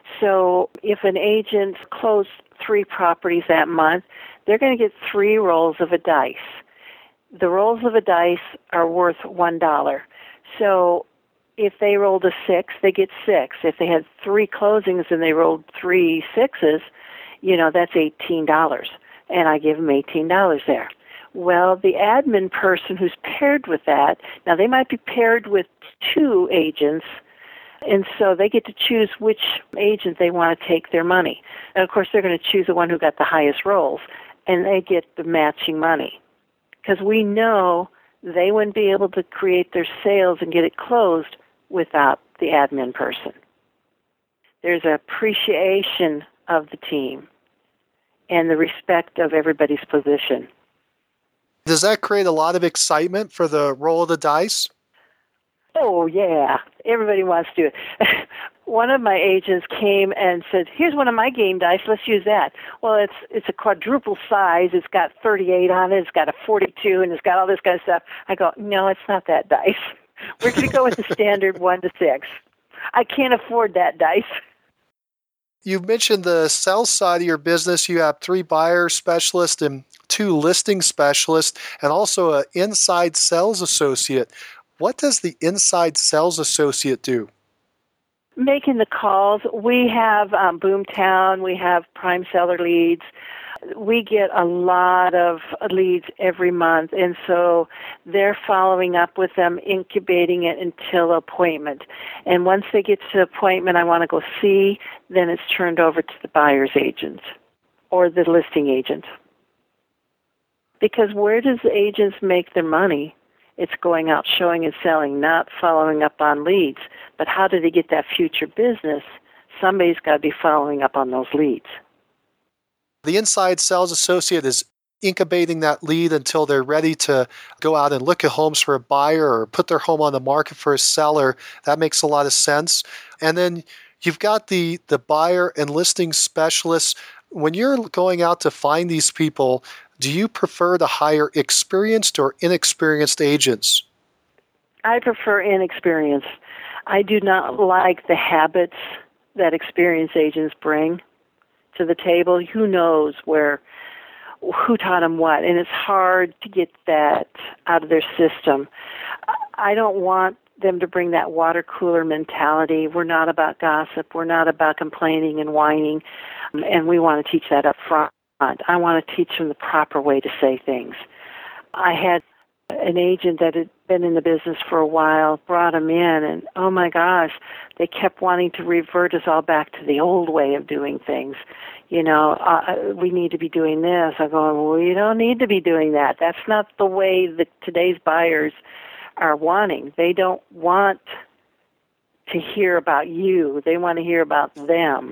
So if an agent closed three properties that month, they're going to get three rolls of a dice. The rolls of a dice are worth one dollar. So if they rolled a six, they get six. If they had three closings and they rolled three sixes, you know, that's eighteen dollars. And I give them eighteen dollars there. Well, the admin person who's paired with that, now they might be paired with two agents, and so they get to choose which agent they want to take their money. And of course, they're going to choose the one who got the highest rolls, and they get the matching money. Because we know they wouldn't be able to create their sales and get it closed without the admin person. There's an appreciation of the team and the respect of everybody's position. Does that create a lot of excitement for the roll of the dice? Oh, yeah. Everybody wants to do it. One of my agents came and said, here's one of my game dice. Let's use that. Well, it's it's a quadruple size. It's got thirty-eight on it. It's got a forty-two, and it's got all this kind of stuff. I go, no, it's not that dice. We're going to go with the standard one to six. I can't afford that dice. You've mentioned the sales side of your business. You have three buyer specialists and two listing specialists, and also an inside sales associate. What does the inside sales associate do? Making the calls. We have um, Boomtown. We have Prime Seller Leads. We get a lot of leads every month, and so they're following up with them, incubating it until appointment. And once they get to appointment, I want to go see, then it's turned over to the buyer's agent or the listing agent. Because where does the agents make their money? It's going out showing and selling, not following up on leads. But how do they get that future business? Somebody's got to be following up on those leads. The inside sales associate is incubating that lead until they're ready to go out and look at homes for a buyer or put their home on the market for a seller. That makes a lot of sense. And then you've got the, the buyer and listing specialists. When you're going out to find these people, do you prefer to hire experienced or inexperienced agents? I prefer inexperienced. I do not like the habits that experienced agents bring to the table. Who knows where, who taught them what, and it's hard to get that out of their system. I don't want them to bring that water cooler mentality. We're not about gossip. We're not about complaining and whining, and we want to teach that up front. I want to teach them the proper way to say things. I had an agent that had been in the business for a while, brought them in, and oh my gosh, they kept wanting to revert us all back to the old way of doing things. You know, uh, we need to be doing this. I go, well, you don't need to be doing that. That's not the way that today's buyers are wanting. They don't want to hear about you. They want to hear about them.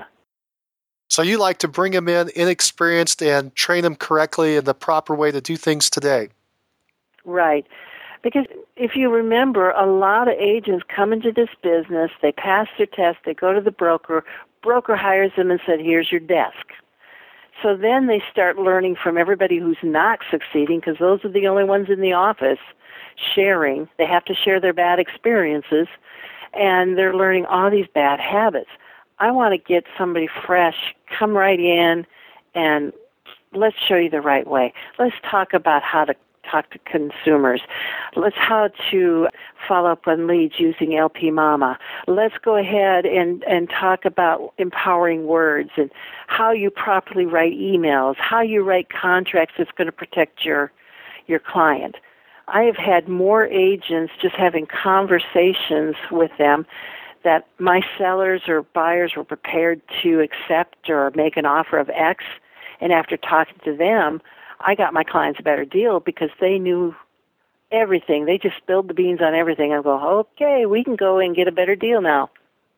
So you like to bring them in inexperienced and train them correctly in the proper way to do things today. Right. Because if you remember, a lot of agents come into this business, they pass their test, they go to the broker, broker hires them and said, here's your desk. So then they start learning from everybody who's not succeeding, because those are the only ones in the office sharing. They have to share their bad experiences, and they're learning all these bad habits. I want to get somebody fresh, come right in, and let's show you the right way. Let's talk about how to talk to consumers. Let's how to follow up on leads using L P Mama. Let's go ahead and, and talk about empowering words and how you properly write emails, how you write contracts that's going to protect your your client. I have had more agents just having conversations with them that my sellers or buyers were prepared to accept or make an offer of X, and after talking to them, I got my clients a better deal because they knew everything. They just spilled the beans on everything. I go, okay, we can go and get a better deal now.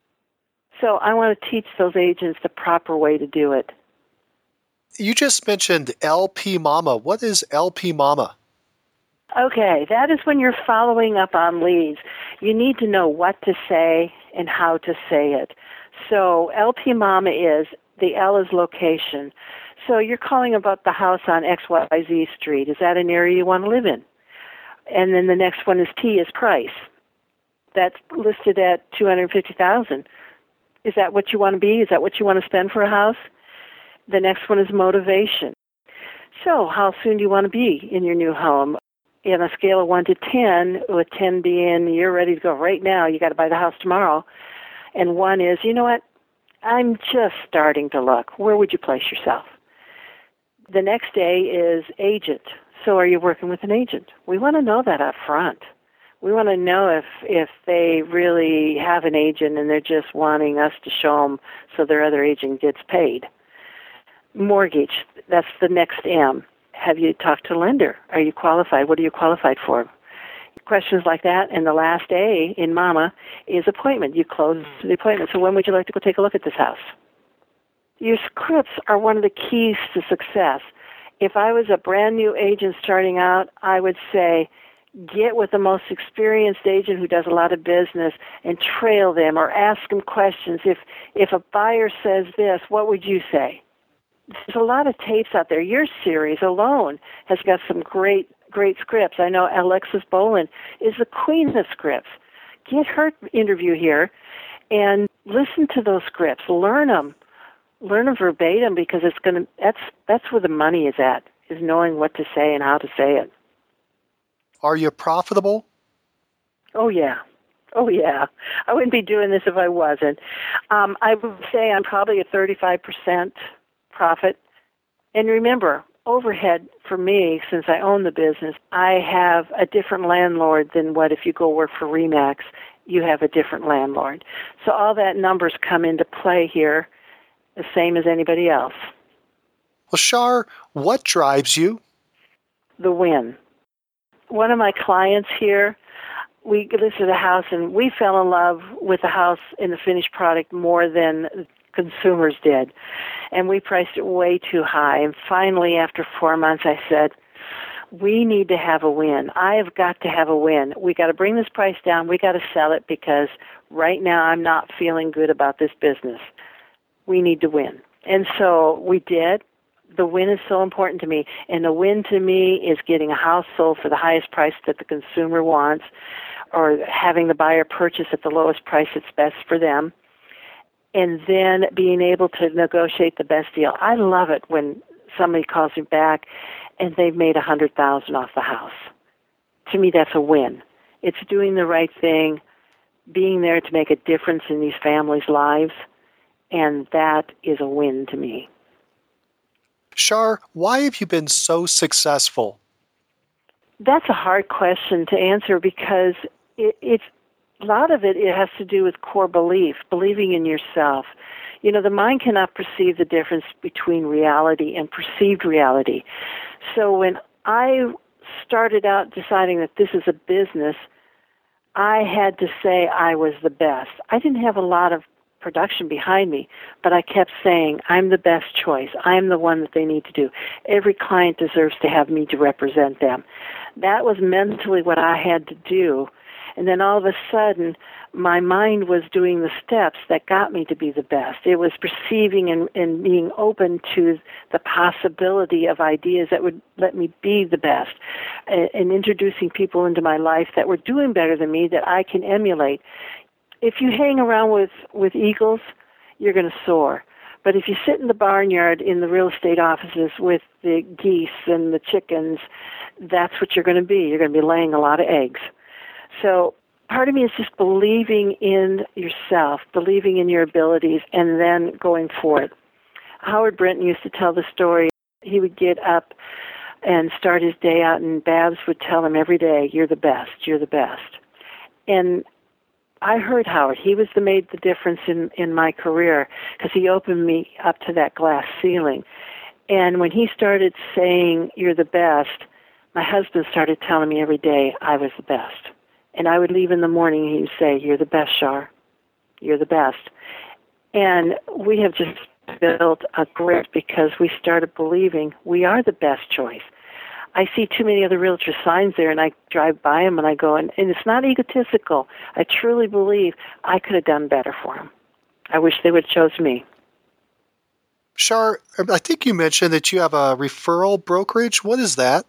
So I want to teach those agents the proper way to do it. You just mentioned L P Mama. What is L P Mama? Okay, that is when you're following up on leads. You need to know what to say and how to say it. So L P Mama is, the L is location. So you're calling about the house on X Y Z Street. Is that an area you want to live in? And then the next one is T is price. That's listed at two hundred fifty thousand dollars. Is that what you want to be? Is that what you want to spend for a house? The next one is motivation. So how soon do you want to be in your new home? In a scale of one to ten, with ten being you're ready to go right now, you got to buy the house tomorrow. And one is, you know what, I'm just starting to look. Where would you place yourself? The next day is agent. So are you working with an agent? We want to know that up front. We want to know if, if they really have an agent and they're just wanting us to show them so their other agent gets paid. Mortgage, that's the next M. Have you talked to a lender? Are you qualified? What are you qualified for? Questions like that. And the last A in Mama is appointment. You close the appointment. So when would you like to go take a look at this house? Your scripts are one of the keys to success. If I was a brand new agent starting out, I would say, get with the most experienced agent who does a lot of business and trail them or ask them questions. If if a buyer says this, what would you say? There's a lot of tapes out there. Your series alone has got some great, great scripts. I know Alexis Boland is the queen of scripts. Get her interview here and listen to those scripts. Learn them. Learn them verbatim because it's going to. That's that's where the money is at, is knowing what to say and how to say it. Are you profitable? Oh, yeah. Oh, yeah. I wouldn't be doing this if I wasn't. Um, I would say I'm probably a thirty-five percent profit. And remember, overhead for me, since I own the business, I have a different landlord than what if you go work for RE/MAX, you have a different landlord. So all that numbers come into play here, the same as anybody else. Well, Shar, what drives you? The win. One of my clients here, we listed a house and we fell in love with the house and the finished product more than consumers did. And we priced it way too high. And finally, after four months, I said, we need to have a win. I have got to have a win. We got to bring this price down. We got to sell it because right now I'm not feeling good about this business. We need to win. And so we did. The win is so important to me. And the win to me is getting a house sold for the highest price that the consumer wants, or having the buyer purchase at the lowest price that's best for them, and then being able to negotiate the best deal. I love it when somebody calls me back and they've made one hundred thousand dollars off the house. To me, that's a win. It's doing the right thing, being there to make a difference in these families' lives, and that is a win to me. Shar, why have you been so successful? That's a hard question to answer because it, it's a lot of it, it has to do with core belief, believing in yourself. You know, the mind cannot perceive the difference between reality and perceived reality. So when I started out deciding that this is a business, I had to say I was the best. I didn't have a lot of production behind me, but I kept saying, I'm the best choice. I'm the one that they need to do. Every client deserves to have me to represent them. That was mentally what I had to do. And then all of a sudden, my mind was doing the steps that got me to be the best. It was perceiving and, and being open to the possibility of ideas that would let me be the best, and, and introducing people into my life that were doing better than me that I can emulate. If you hang around with, with eagles, you're going to soar. But if you sit in the barnyard in the real estate offices with the geese and the chickens, that's what you're going to be. You're going to be laying a lot of eggs. So part of me is just believing in yourself, believing in your abilities, and then going for it. Howard Brinton used to tell the story. He would get up and start his day out, and Babs would tell him every day, you're the best, you're the best. And I heard Howard. He was the made the difference in, in my career because he opened me up to that glass ceiling. And when he started saying, you're the best, my husband started telling me every day I was the best. And I would leave in the morning and he would say, "You're the best, Shar. You're the best." And we have just built a grit because we started believing we are the best choice. I see too many other realtor signs there, and I drive by them, and I go, and, and it's not egotistical. I truly believe I could have done better for them. I wish they would have chose me. Shar, I think you mentioned that you have a referral brokerage. What is that?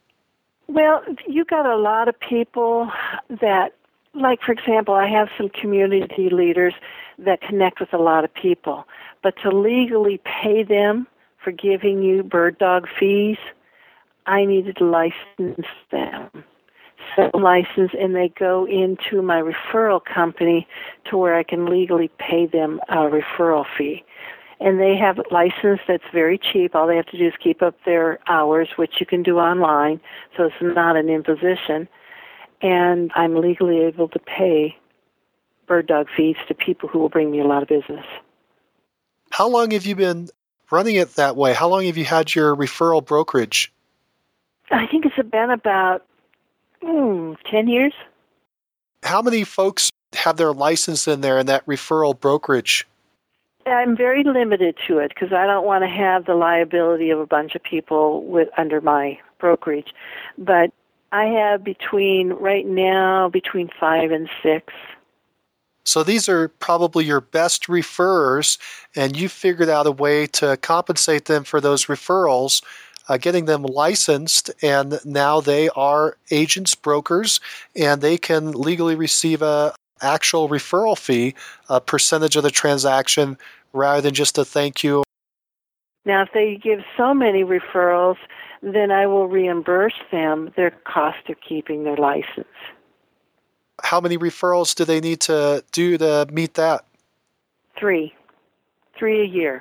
Well, you got a lot of people that, like, for example, I have some community leaders that connect with a lot of people. But to legally pay them for giving you bird dog fees, I needed to license them. So license, and they go into my referral company to where I can legally pay them a referral fee. And they have a license that's very cheap. All they have to do is keep up their hours, which you can do online, so it's not an imposition. And I'm legally able to pay bird dog fees to people who will bring me a lot of business. How long have you been running it that way? How long have you had your referral brokerage? I think it's been about mm, ten years. How many folks have their license in there in that referral brokerage? I'm very limited to it because I don't want to have the liability of a bunch of people with under my brokerage. But I have between, right now, between five and six. So these are probably your best referrers, and you figured out a way to compensate them for those referrals, uh, getting them licensed, and now they are agents, brokers, and they can legally receive a actual referral fee, a percentage of the transaction, rather than just a thank you. Now, if they give so many referrals, then I will reimburse them their cost of keeping their license. How many referrals do they need to do to meet that? Three. Three a year.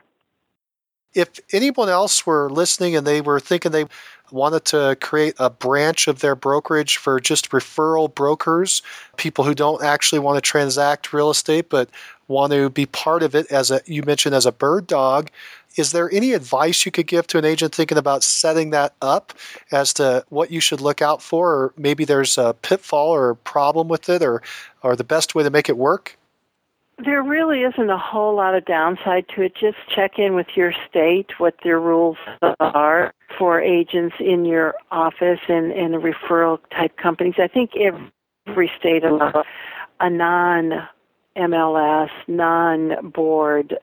If anyone else were listening and they were thinking they wanted to create a branch of their brokerage for just referral brokers, people who don't actually want to transact real estate but want to be part of it, as a, you mentioned, as a bird dog, is there any advice you could give to an agent thinking about setting that up as to what you should look out for, or maybe there's a pitfall or a problem with it, or, or the best way to make it work? There really isn't a whole lot of downside to it. Just check in with your state, what their rules are for agents in your office and, and referral type companies. I think every state allows a non-M L S, non-board,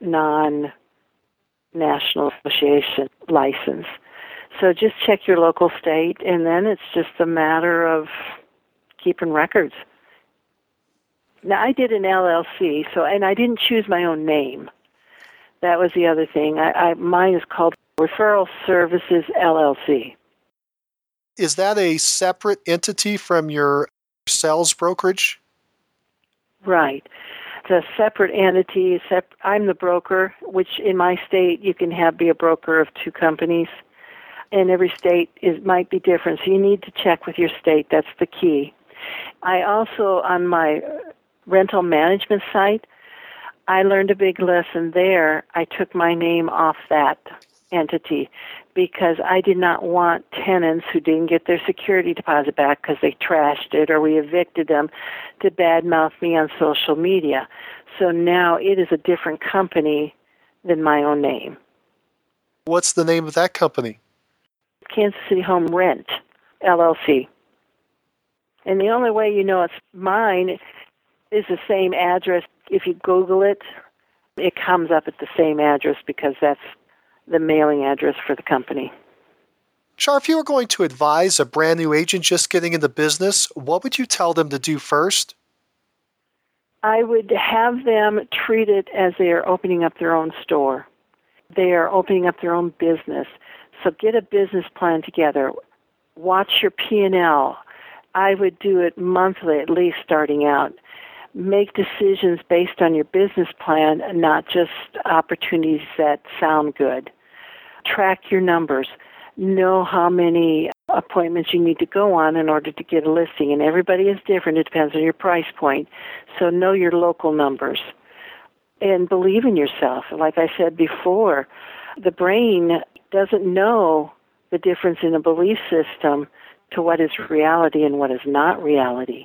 non-national association license. So just check your local state, and then it's just a matter of keeping records. Now, I did an L L C, so and I didn't choose my own name. That was the other thing. I, I mine is called Referral Services L L C. Is that a separate entity from your sales brokerage? Right. It's a separate entity. Sep- I'm the broker, which in my state you can have be a broker of two companies, and every state is might be different. So you need to check with your state. That's the key. I also, on my rental management site, I learned a big lesson there. I took my name off that entity because I did not want tenants who didn't get their security deposit back because they trashed it or we evicted them to badmouth me on social media. So now it is a different company than my own name. What's the name of that company? Kansas City Home Rent, L L C. And the only way you know it's mine is the same address. If you Google it, it comes up at the same address because that's the mailing address for the company. Shar, if you were going to advise a brand new agent just getting into business, what would you tell them to do first? I would have them treat it as they are opening up their own store. They are opening up their own business. So get a business plan together. Watch your P and L. I would do it monthly at least starting out. Make decisions based on your business plan and not just opportunities that sound good. Track your numbers. Know how many appointments you need to go on in order to get a listing. And everybody is different. It depends on your price point. So know your local numbers. And believe in yourself. Like I said before, the brain doesn't know the difference in a belief system to what is reality and what is not reality.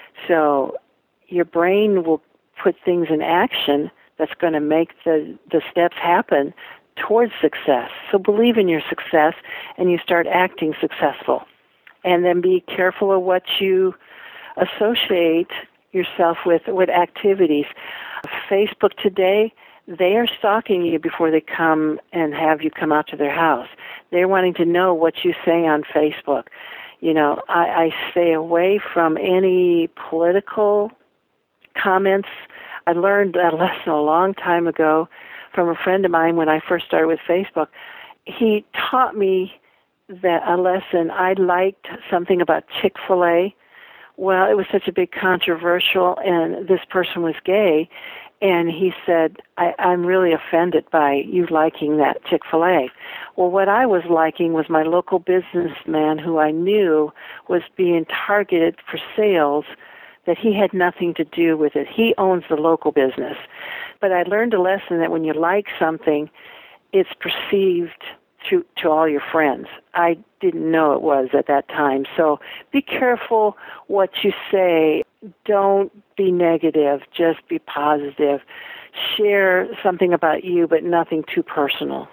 So your brain will put things in action that's going to make the, the steps happen towards success. So believe in your success, and you start acting successful. And then be careful of what you associate yourself with, with activities. Facebook today, they are stalking you before they come and have you come out to their house. They're wanting to know what you say on Facebook. You know, I, I stay away from any political comments. I learned that lesson a long time ago from a friend of mine when I first started with Facebook. He taught me that a lesson. I liked something about Chick-fil-A. Well, it was such a big controversial, and this person was gay, and he said, I, I'm really offended by you liking that Chick-fil-A. Well, what I was liking was my local businessman who I knew was being targeted for sales, that he had nothing to do with it. He owns the local business. But I learned a lesson that when you like something, it's perceived to, to all your friends. I didn't know it was at that time. So be careful what you say. Don't be negative. Just be positive. Share something about you, but nothing too personal.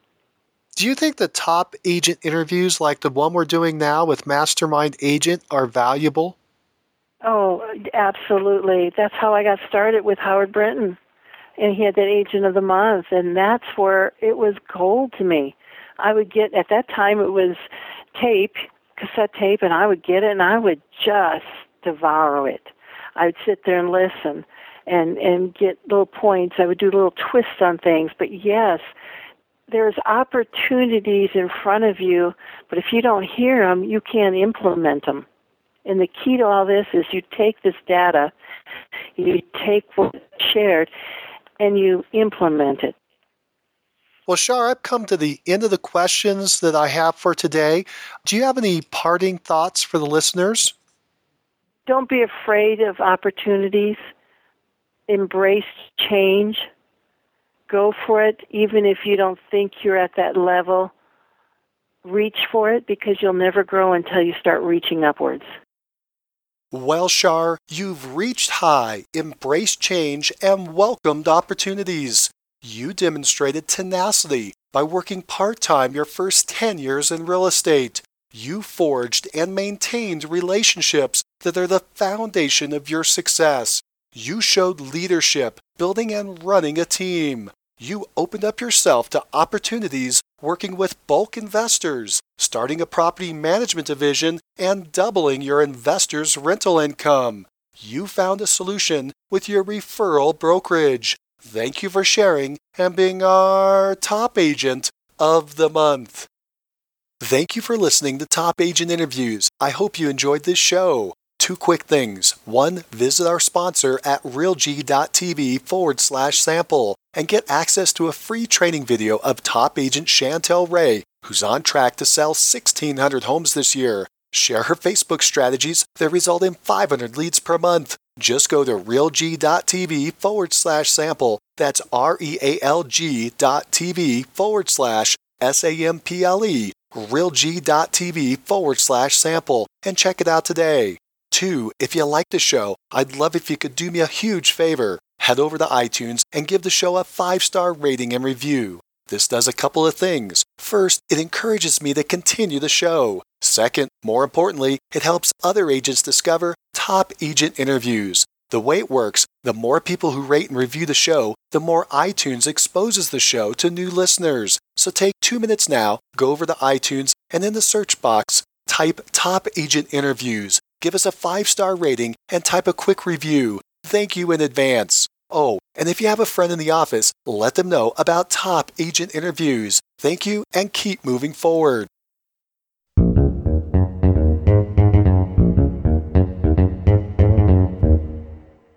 Do you think the top agent interviews like the one we're doing now with Mastermind Agent are valuable? Oh, absolutely. That's how I got started with Howard Brinton. And he had that Agent of the Month, and that's where it was gold to me. I would get, at that time it was tape, cassette tape, and I would get it and I would just devour it. I would sit there and listen and, and get little points. I would do little twists on things. But yes, there's opportunities in front of you, but if you don't hear them, you can't implement them. And the key to all this is you take this data, you take what's shared, and you implement it. Well, Shar, I've come to the end of the questions that I have for today. Do you have any parting thoughts for the listeners? Don't be afraid of opportunities. Embrace change. Go for it, even if you don't think you're at that level. Reach for it, because you'll never grow until you start reaching upwards. Well, Shar, you've reached high, embraced change, and welcomed opportunities. You demonstrated tenacity by working part-time your first ten years in real estate. You forged and maintained relationships that are the foundation of your success. You showed leadership, building and running a team. You opened up yourself to opportunities working with bulk investors, starting a property management division, and doubling your investors' rental income. You found a solution with your referral brokerage. Thank you for sharing and being our top agent of the month. Thank you for listening to Top Agent Interviews. I hope you enjoyed this show. Two quick things. One, visit our sponsor at realg.tv forward slash sample and get access to a free training video of top agent Chantel Ray, who's on track to sell sixteen hundred homes this year. Share her Facebook strategies that result in five hundred leads per month. Just go to realg.tv forward slash sample. That's R-E-A-L-G dot TV forward slash S-A-M-P-L-E, realg.tv forward slash sample, and check it out today. Two, if you like the show, I'd love if you could do me a huge favor. Head over to iTunes and give the show a five-star rating and review. This does a couple of things. First, it encourages me to continue the show. Second, more importantly, it helps other agents discover top agent interviews. The way it works, the more people who rate and review the show, the more iTunes exposes the show to new listeners. So take two minutes now, go over to iTunes, and in the search box, type Top Agent Interviews. Give us a five-star rating and type a quick review. Thank you in advance. Oh, and if you have a friend in the office, let them know about Top Agent Interviews. Thank you, and keep moving forward.